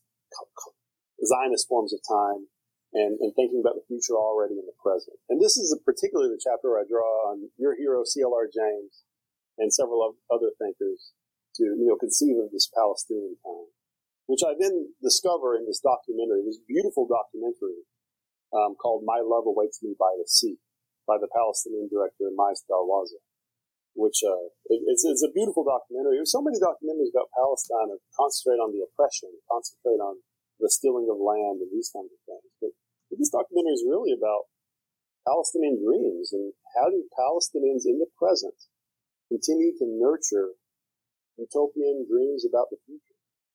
Zionist forms of time and, and thinking about the future already in the present. And this is a particularly the chapter where I draw on your hero, C L R James, and several other thinkers to, you know, conceive of this Palestinian time, which I then discover in this documentary, this beautiful documentary um, called My Love Awaits Me by the Sea, by the Palestinian director Mais Darwaza, which uh, it, it's, it's a beautiful documentary. There's so many documentaries about Palestine that concentrate on the oppression, concentrate on the stealing of land and these kinds of things. But, but this documentary is really about Palestinian dreams and how do Palestinians in the present continue to nurture utopian dreams about the future.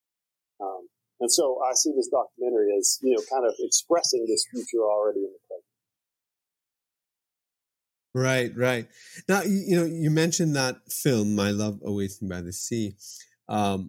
Um, and so I see this documentary as, you know, kind of expressing this future already in the present. Right, right. Now, you, you know, you mentioned that film, My Love Awaits Me by the Sea. Um,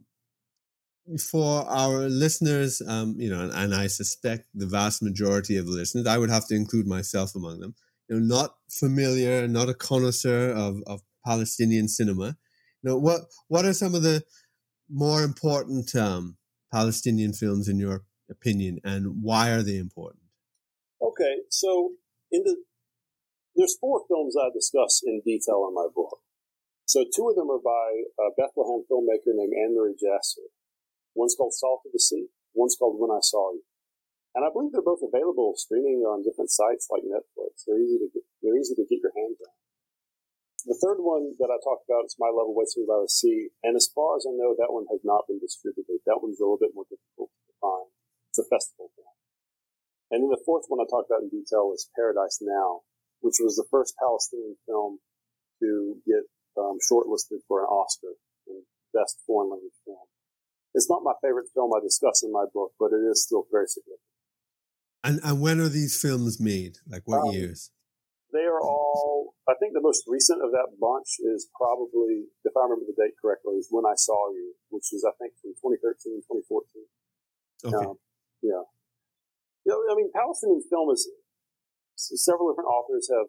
for our listeners, um, you know, and, and I suspect the vast majority of the listeners, I would have to include myself among them, you know, not familiar, not a connoisseur of, of Palestinian cinema. You know, what what are some of the more important um, Palestinian films in your opinion, and why are they important? Okay, so in the there's four films I discuss in detail in my book. So two of them are by a Bethlehem filmmaker named Anne-Marie Jasser. One's called Salt of the Sea. One's called When I Saw You. And I believe they're both available streaming on different sites like Netflix. They're easy to get, they're easy to get your hands on. The third one that I talked about is My Love Awaits Me by the Sea. And as far as I know, that one has not been distributed. That one's a little bit more difficult to find. It's a festival film. And then the fourth one I talked about in detail is Paradise Now, which was the first Palestinian film to get um, shortlisted for an Oscar in Best Foreign Language Film. It's not my favorite film I discuss in my book, but it is still very significant. And, and when are these films made? Like what um, years? They are all, I think the most recent of that bunch is probably, if I remember the date correctly, is When I Saw You, which is, I think, from twenty thirteen, twenty fourteen. Okay. Um, yeah. You know, I mean, Palestinian film is, several different authors have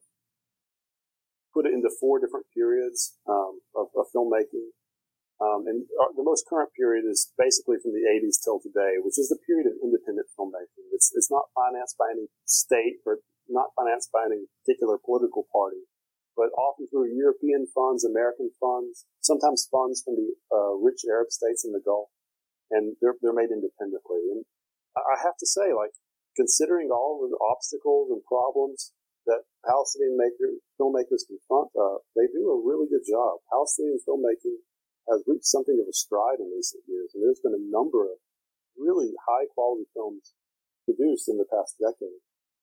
put it into four different periods um, of, of filmmaking. Um, and our, the most current period is basically from the eighties till today, which is the period of independent filmmaking. It's it's not financed by any state or not financed by any particular political party, but often through European funds, American funds, sometimes funds from the uh, rich Arab states in the Gulf, and they're they're made independently. And I have to say, like, considering all of the obstacles and problems that Palestinian maker, filmmakers confront, uh, they do a really good job. Palestinian filmmaking has reached something of a stride in recent years, and there's been a number of really high-quality films produced in the past decade.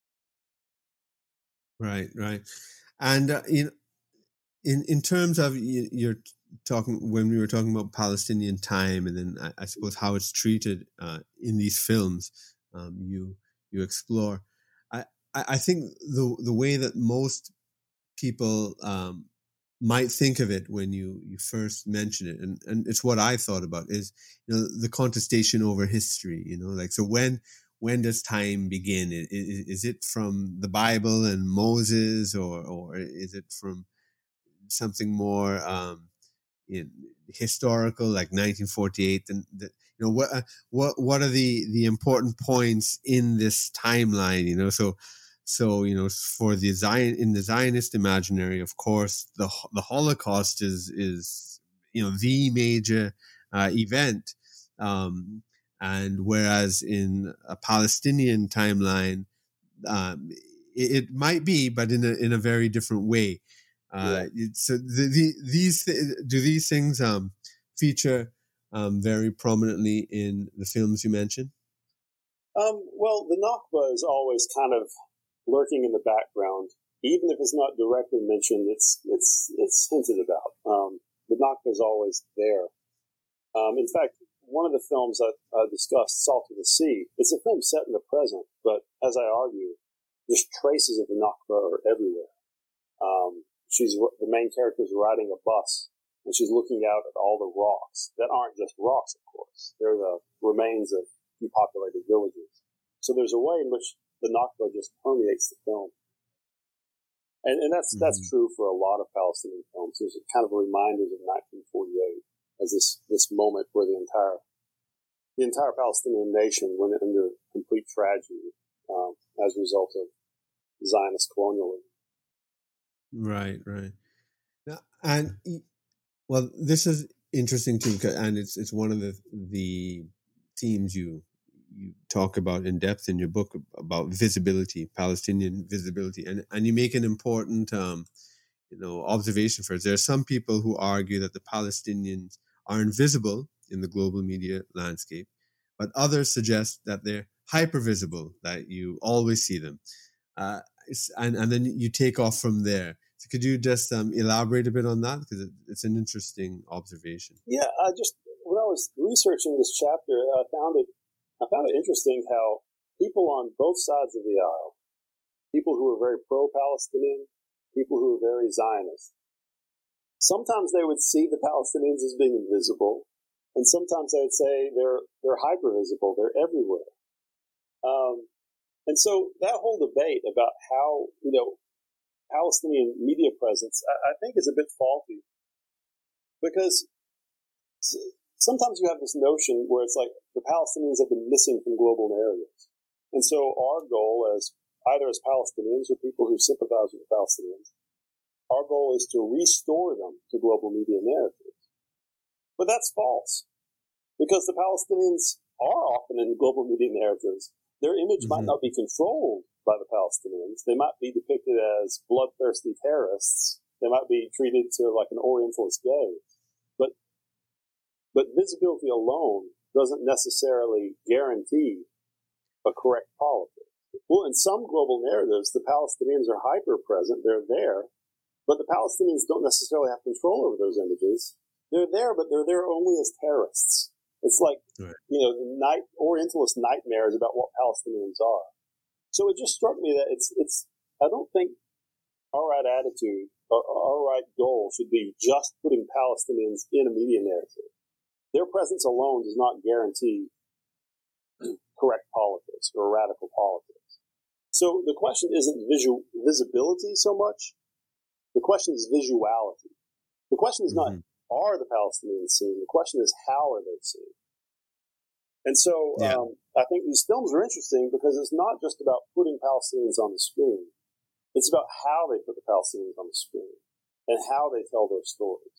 Right, right. And, uh, you know, in, in terms of, you, you're talking, when we were talking about Palestinian time, and then I, I suppose how it's treated uh, in these films um, you you explore, I, I think the the way that most people um, might think of it when you, you first mention it. And, and it's what I thought about is, you know, the contestation over history, you know, like, so when, when does time begin? Is, is it from the Bible and Moses, or, or is it from something more, um, in historical, like nineteen forty-eight? And the, you know, what, uh, what, what are the, the important points in this timeline, you know? So, So, you know, for the Zion, in the Zionist imaginary, of course, the the Holocaust is is you know the major uh, event, um, and whereas in a Palestinian timeline, um, it, it might be, but in a in a very different way. Uh, Yeah. so the, the these do these things um, feature um, very prominently in the films you mentioned? Um, well, the Nakba is always kind of lurking in the background, even if it's not directly mentioned. It's it's it's hinted about. Um, the Nakba is always there. Um, in fact, one of the films I uh, discussed, Salt of the Sea, it's a film set in the present, but as I argue, there's traces of the Nakba are everywhere. Um, she's the main character is riding a bus, and she's looking out at all the rocks that aren't just rocks, of course. They're the remains of depopulated villages. So there's a way in which the Nakba just permeates the film. And, and that's, mm-hmm. that's true for a lot of Palestinian films. There's a kind of reminders of nineteen forty-eight as this, this moment where the entire, the entire Palestinian nation went under complete tragedy, um, as a result of Zionist colonialism. Right, right. And, well, this is interesting too, and it's, it's one of the, the themes you, you talk about in depth in your book about visibility, Palestinian visibility. And, and you make an important, um, you know, observation for us. There are some people who argue that the Palestinians are invisible in the global media landscape, but others suggest that they're hyper visible, that you always see them. Uh, and, and then you take off from there. So could you just um, elaborate a bit on that? Because it, it's an interesting observation. Yeah, I just, when I was researching this chapter, I found it I found it interesting how people on both sides of the aisle, people who are very pro-Palestinian, people who are very Zionist, sometimes they would see the Palestinians as being invisible, and sometimes they would say they're they're hyper-visible, they're everywhere. Um, and so that whole debate about how, you know, Palestinian media presence, I, I think is a bit faulty, because sometimes you have this notion where it's like the Palestinians have been missing from global narratives. And so our goal as either as Palestinians or people who sympathize with the Palestinians, our goal is to restore them to global media narratives. But that's false, because the Palestinians are often in global media narratives. Their image mm-hmm. might not be controlled by the Palestinians. They might be depicted as bloodthirsty terrorists. They might be treated to like an Orientalist gaze. But But visibility alone doesn't necessarily guarantee a correct politics. Well, in some global narratives, the Palestinians are hyper-present. They're there. But the Palestinians don't necessarily have control over those images. They're there, but they're there only as terrorists. It's like, right. you know, the night, Orientalist nightmares about what Palestinians are. So it just struck me that it's, it's, I don't think our right attitude or our right goal should be just putting Palestinians in a media narrative. Their presence alone does not guarantee correct politics or radical politics. So the question isn't visual visibility so much. The question is visuality. The question is mm-hmm. not, are the Palestinians seen? The question is, how are they seen? And so yeah. um, I think these films are interesting because it's not just about putting Palestinians on the screen. It's about how they put the Palestinians on the screen and how they tell their stories.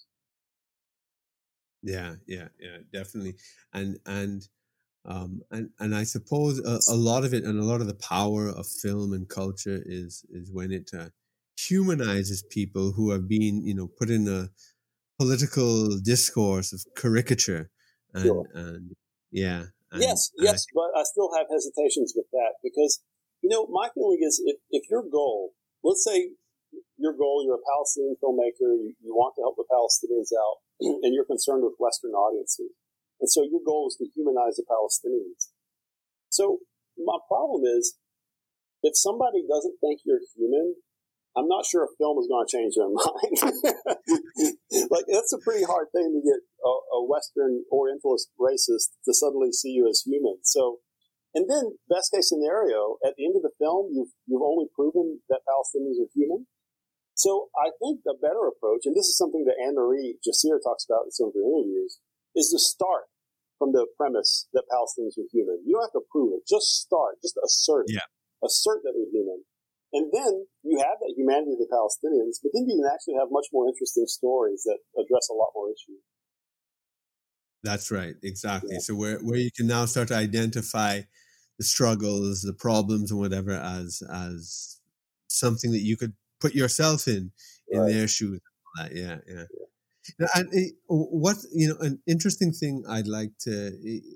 Yeah, yeah, yeah, definitely. And, and, um, and, and I suppose a, a lot of it and a lot of the power of film and culture is, is when it uh, humanizes people who have been, you know, put in a political discourse of caricature. And, sure. and yeah. And, yes, and yes, I, but I still have hesitations with that because, you know, my feeling is if, if your goal, let's say your goal, you're a Palestinian filmmaker, you, you want to help the Palestinians out, and you're concerned with Western audiences. And so your goal is to humanize the Palestinians. So my problem is, if somebody doesn't think you're human, I'm not sure if film is going to change their mind. Like, that's a pretty hard thing to get a, a Western Orientalist racist to suddenly see you as human. So, and then best case scenario, at the end of the film, you've, you've only proven that Palestinians are human. So I think the better approach, and this is something that Anne-Marie Jacir talks about in some of her interviews, is to start from the premise that Palestinians are human. You don't have to prove it. Just start. Just assert. Yeah. Assert that they're human. And then you have that humanity of the Palestinians, but then you can actually have much more interesting stories that address a lot more issues. That's right. Exactly. Yeah. So where, where you can now start to identify the struggles, the problems and whatever as, as something that you could put yourself in, in Right. their shoes. Yeah. Yeah. yeah. Now, and uh, what, you know, an interesting thing I'd like to,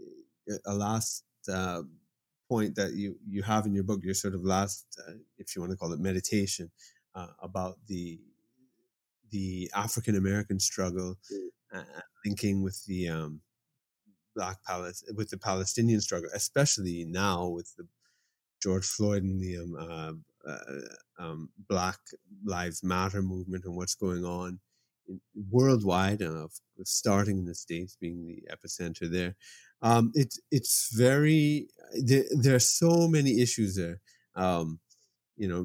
a last, uh, point that you, you have in your book, your sort of last, uh, if you want to call it meditation, uh, about the the African American struggle, uh, linking with the um, Black Palis with the Palestinian struggle, especially now with the George Floyd and the um, uh, uh, um, Black Lives Matter movement and what's going on in, worldwide, uh, starting in the States being the epicenter there. Um, it's it's very there. There are so many issues there. Um, you know,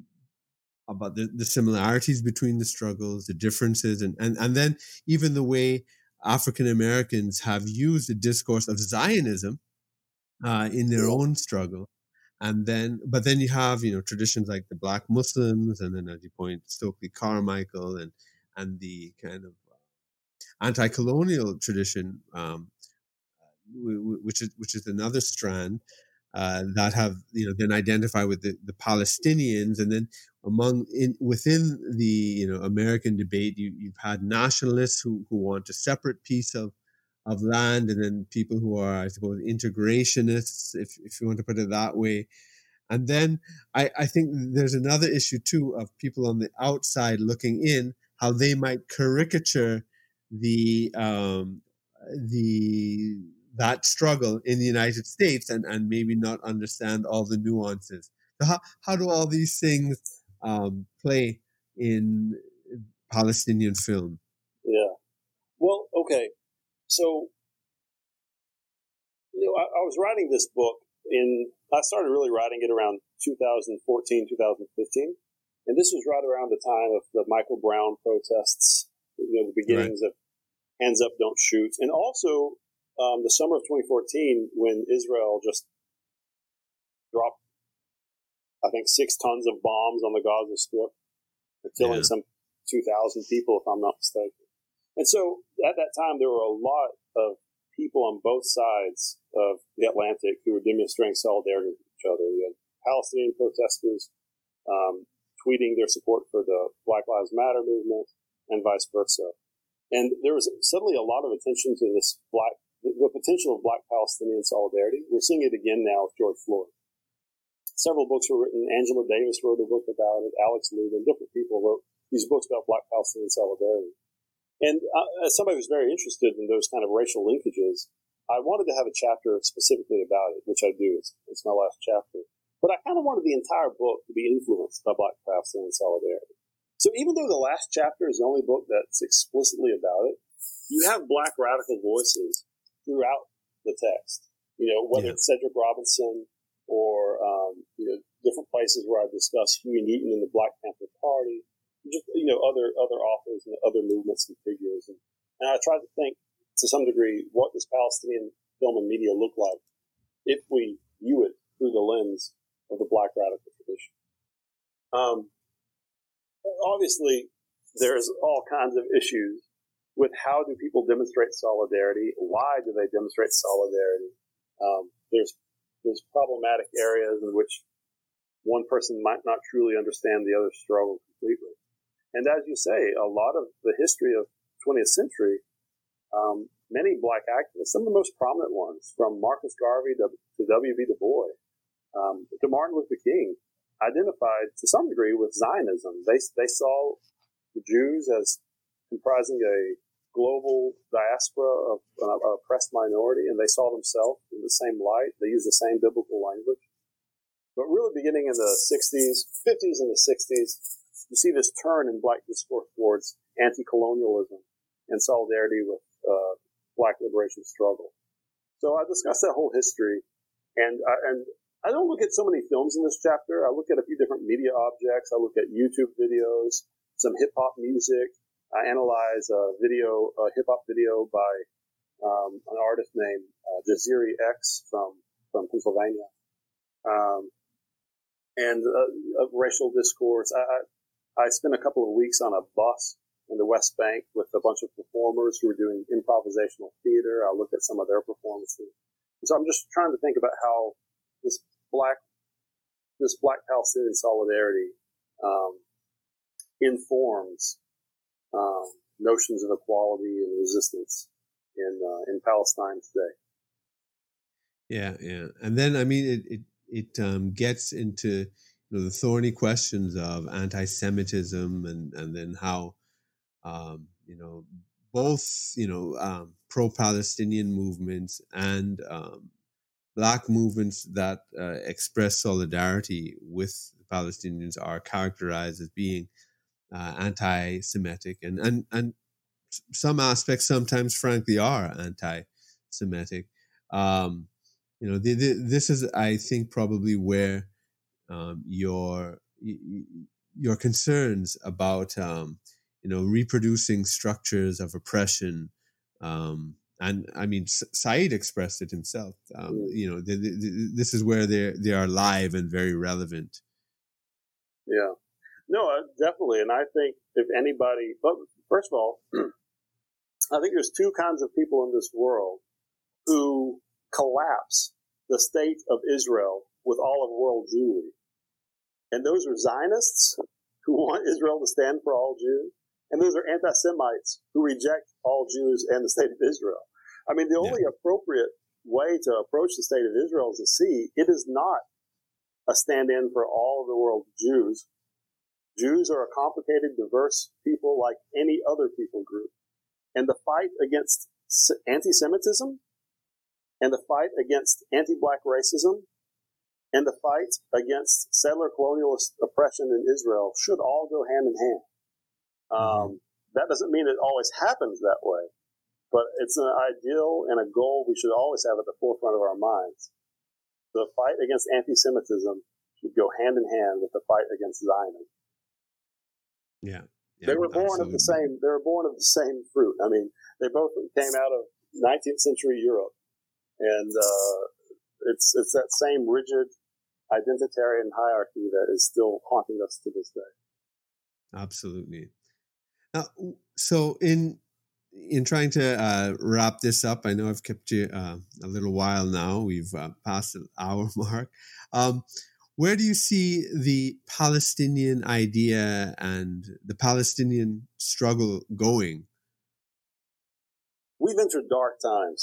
about the, the similarities between the struggles, the differences, and and and then even the way African Americans have used the discourse of Zionism uh, in their own struggle. And then, but then you have, you know, traditions like the Black Muslims, and then, as you point, Stokely Carmichael, and and the kind of anti-colonial tradition, um, which is which is another strand uh, that have, you know, then identify with the, the Palestinians, and then among in within the, you know, American debate, you you've had nationalists who who want a separate piece of of land, and then people who are, I suppose, integrationists, if if you want to put it that way. And then I, I think there's another issue too of people on the outside looking in, how they might caricature the um, the that struggle in the United States, and, and maybe not understand all the nuances. So how how do all these things um, play in Palestinian film? Yeah. Well, okay. So, you know, I, I was writing this book in, I started really writing it around two thousand fourteen, two thousand fifteen. And this was right around the time of the Michael Brown protests, you know, the beginnings right. of Hands Up, Don't Shoot. And also um, the summer of twenty fourteen, when Israel just dropped, I think, six tons of bombs on the Gaza Strip, killing yeah. some two thousand people, if I'm not mistaken. And so at that time, there were a lot of people on both sides of the Atlantic who were demonstrating solidarity with each other. We had Palestinian protesters um, tweeting their support for the Black Lives Matter movement, and vice versa. And there was suddenly a lot of attention to this black, the potential of Black Palestinian solidarity. We're seeing it again now with George Floyd. Several books were written. Angela Davis wrote a book about it. Alex Lubin, different people wrote these books about Black Palestinian solidarity. And uh, as somebody who's very interested in those kind of racial linkages, I wanted to have a chapter specifically about it, which I do. It's, it's my last chapter. But I kind of wanted the entire book to be influenced by Black Palestinian solidarity. So even though the last chapter is the only book that's explicitly about it, you have Black radical voices throughout the text. You know, whether yeah. it's Cedric Robinson or, um, you know, different places where I discuss Huey Newton and the Black Panther Party, just, you know, other other authors and other movements and figures. And, and I try to think, to some degree, what does Palestinian film and media look like if we view it through the lens of the Black radical tradition? Um, obviously, there's all kinds of issues with how do people demonstrate solidarity? Why do they demonstrate solidarity? Um, there's there's problematic areas in which one person might not truly understand the other's struggle completely. And as you say, a lot of the history of twentieth century, um, many Black activists, some of the most prominent ones, from Marcus Garvey to, to W B Du Bois, um, to Martin Luther King, identified to some degree with Zionism. They they saw the Jews as comprising a global diaspora of uh, an oppressed minority, and they saw themselves in the same light. They used the same biblical language. But really beginning in the sixties, fifties and the sixties, you see this turn in black discourse towards anti-colonialism and solidarity with uh, black liberation struggle. So I discussed that whole history, and I, and I don't look at so many films in this chapter. I look at a few different media objects. I look at YouTube videos, some hip hop music. I analyze a video, a hip hop video by um, an artist named uh, Jaziri X from from Pennsylvania, um, and uh, racial discourse. I, I I spent a couple of weeks on a bus in the West Bank with a bunch of performers who were doing improvisational theater. I looked at some of their performances. And so I'm just trying to think about how this black, this black Palestinian solidarity, um, informs, um, notions of equality and resistance in, uh, in Palestine today. Yeah. Yeah. And then, I mean, it, it, it, um, gets into, you know, the thorny questions of anti-Semitism and, and then how, um, you know, both, you know, um, pro-Palestinian movements and, um, Black movements that uh, express solidarity with the Palestinians are characterized as being uh, anti-Semitic, and, and and some aspects sometimes, frankly, are anti-Semitic. Um, you know, the, the, this is, I think, probably where um, your your concerns about um, you know reproducing structures of oppression. Um, And I mean, Said expressed it himself. Um, you know, the, the, the, this is where they they are live and very relevant. Yeah, no, uh, definitely. And I think if anybody, but first of all, I think there's two kinds of people in this world who collapse the state of Israel with all of world Jewry, and those are Zionists who want Israel to stand for all Jews, and those are anti-Semites who reject all Jews and the state of Israel. I mean, the only yeah. appropriate way to approach the state of Israel is to see it is not a stand-in for all of the world Jews. Jews are a complicated, diverse people like any other people group. And the fight against anti-Semitism and the fight against anti-black racism and the fight against settler colonialist oppression in Israel should all go hand in hand. Um, mm-hmm. That doesn't mean it always happens that way. But it's an ideal and a goal we should always have at the forefront of our minds. The fight against anti-Semitism should go hand in hand with the fight against Zionism. Yeah, yeah they were born absolutely. of the same. They were born of the same fruit. I mean, they both came out of nineteenth century Europe, and uh, it's it's that same rigid identitarian hierarchy that is still haunting us to this day. Absolutely. Now, so in In trying to uh, wrap this up, I know I've kept you uh, a little while now. We've uh, passed the hour mark. Um, where do you see the Palestinian idea and the Palestinian struggle going? We've entered dark times.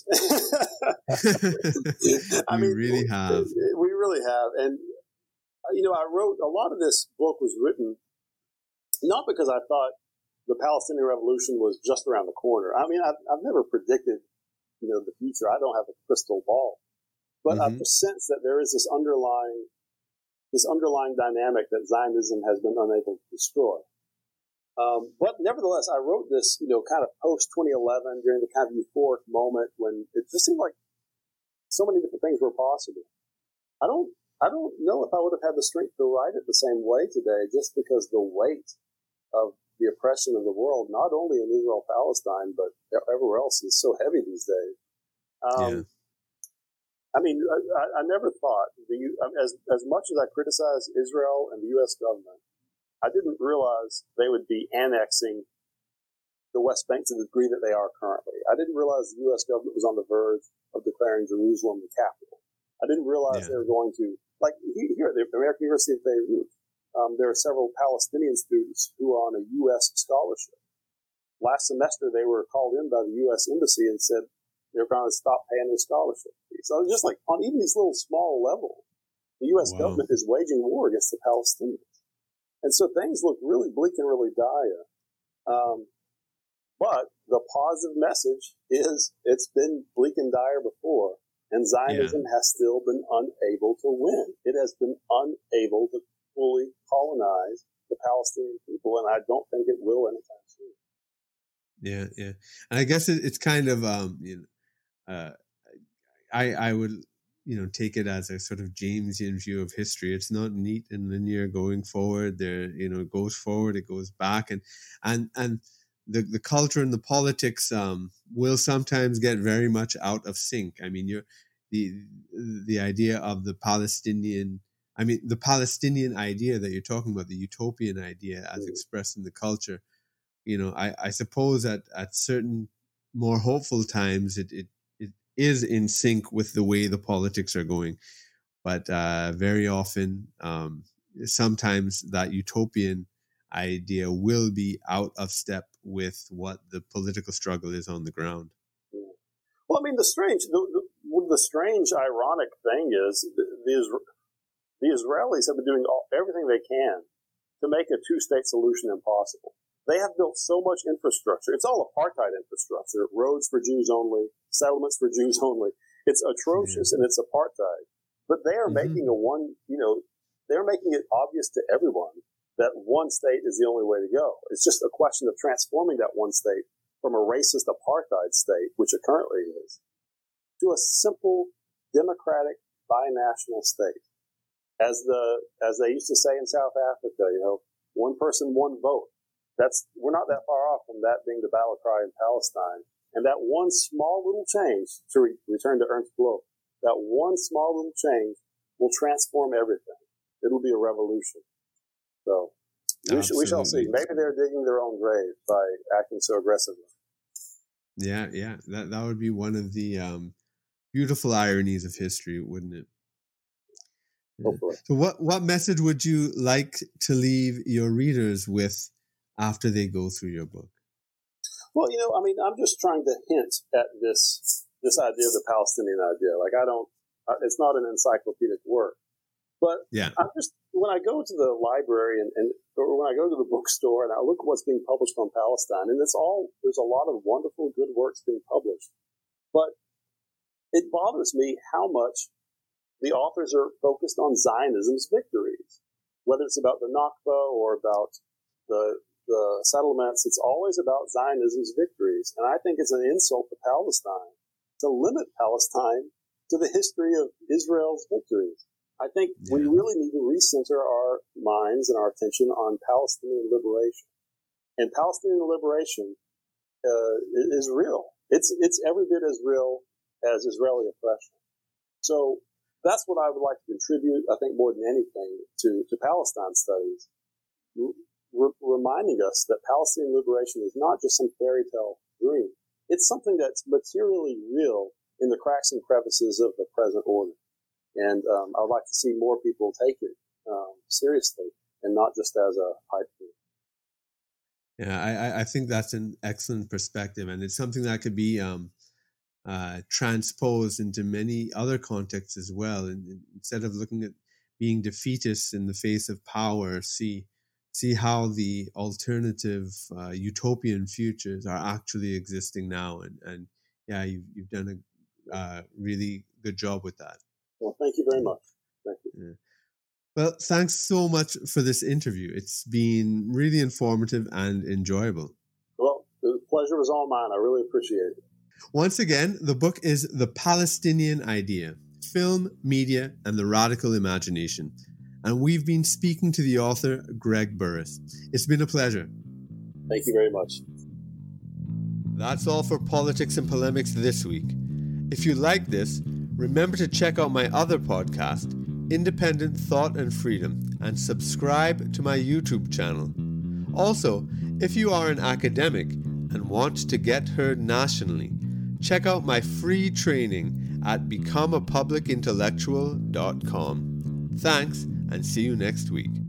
I we mean, really have. We really have. And, you know, I wrote, a lot of this book was written not because I thought the Palestinian Revolution was just around the corner. I mean, I've, I've never predicted, you know, the future. I don't have a crystal ball, but mm-hmm. I've sensed that there is this underlying, this underlying dynamic that Zionism has been unable to destroy. Um, but nevertheless, I wrote this, you know, kind of post twenty eleven during the kind of euphoric moment when it just seemed like so many different things were possible. I don't, I don't know if I would have had the strength to write it the same way today, just because the weight of the oppression of the world, not only in Israel, Palestine, but everywhere else, is so heavy these days. Um, yeah. I mean, I, I never thought, the, as as much as I criticize Israel and the U S government, I didn't realize they would be annexing the West Bank to the degree that they are currently. I didn't realize the U S government was on the verge of declaring Jerusalem the capital. I didn't realize yeah. they were going to, like here at the American University of Beirut, Um, there are several Palestinian students who are on a U S scholarship. Last semester, they were called in by the U S embassy and said they're going to stop paying their scholarship fees. So just like on even these little small levels, the U S wow. government is waging war against the Palestinians. And so things look really bleak and really dire. Um, but the positive message is it's been bleak and dire before, and Zionism yeah. has still been unable to win. It has been unable to fully colonize the Palestinian people, and I don't think it will anytime soon. Yeah, yeah. And I guess it, it's kind of, um, you know, uh, I, I would, you know, take it as a sort of Jamesian view of history. It's not neat and linear going forward. There, you know, it goes forward, it goes back, and and and the the culture and the politics um, will sometimes get very much out of sync. I mean, you're the the idea of the Palestinian. I mean, the Palestinian idea that you're talking about, the utopian idea as mm-hmm. expressed in the culture. You know, I, I suppose at, at certain more hopeful times, it, it it is in sync with the way the politics are going. But uh, very often, um, sometimes that utopian idea will be out of step with what the political struggle is on the ground. Yeah. Well, I mean, the strange, the, the, the strange, ironic thing is the, the, the Israelis have been doing all, everything they can to make a two-state solution impossible. They have built so much infrastructure. It's all apartheid infrastructure. Roads for Jews only, settlements for Jews only. It's atrocious mm-hmm. and it's apartheid. But they are mm-hmm. making a one, you know, they're making it obvious to everyone that one state is the only way to go. It's just a question of transforming that one state from a racist apartheid state, which it currently is, to a simple democratic binational state. As the, as they used to say in South Africa, you know, one person, one vote. That's, we're not that far off from that being the battle cry in Palestine. And that one small little change, to re- return to Ernst Bloch, that one small little change will transform everything. It'll be a revolution. So we, sh- we shall see. Maybe they're digging their own grave by acting so aggressively. Yeah, yeah. That that would be one of the um, beautiful ironies of history, wouldn't it? Yeah. Hopefully. So what, what message would you like to leave your readers with after they go through your book? Well, you know, I mean, I'm just trying to hint at this this idea of the Palestinian idea. Like, I don't, it's not an encyclopedic work. But yeah. I'm just, when I go to the library and, and or when I go to the bookstore and I look at what's being published on Palestine, and it's all, there's a lot of wonderful, good works being published. But it bothers me how much the authors are focused on Zionism's victories. Whether it's about the Nakba or about the the settlements, it's always about Zionism's victories. And I think it's an insult to Palestine to limit Palestine to the history of Israel's victories. I think yeah. we really need to recenter our minds and our attention on Palestinian liberation. And Palestinian liberation uh, is real. It's it's every bit as real as Israeli oppression. So that's what I would like to contribute, I think, more than anything, to, to Palestine studies, re- reminding us that Palestinian liberation is not just some fairy tale dream. It's something that's materially real in the cracks and crevices of the present order. And um, I would like to see more people take it um, seriously and not just as a pipe dream. Yeah, I, I think that's an excellent perspective, and it's something that could be um, uh, transposed into many other contexts as well. And, and instead of looking at being defeatist in the face of power, see see how the alternative uh, utopian futures are actually existing now. And, and yeah, you've, you've done a uh, really good job with that. Well, thank you very much. Thank you. Yeah. Well, thanks so much for this interview. It's been really informative and enjoyable. Well, the pleasure was all mine. I really appreciate it. Once again, the book is The Palestinian Idea, Film, Media, and the Radical Imagination. And we've been speaking to the author, Greg Burris. It's been a pleasure. Thank you very much. That's all for Politics and Polemics this week. If you like this, remember to check out my other podcast, Independent Thought and Freedom, and subscribe to my YouTube channel. Also, if you are an academic and want to get heard nationally, check out my free training at become a public intellectual dot com. Thanks, and see you next week.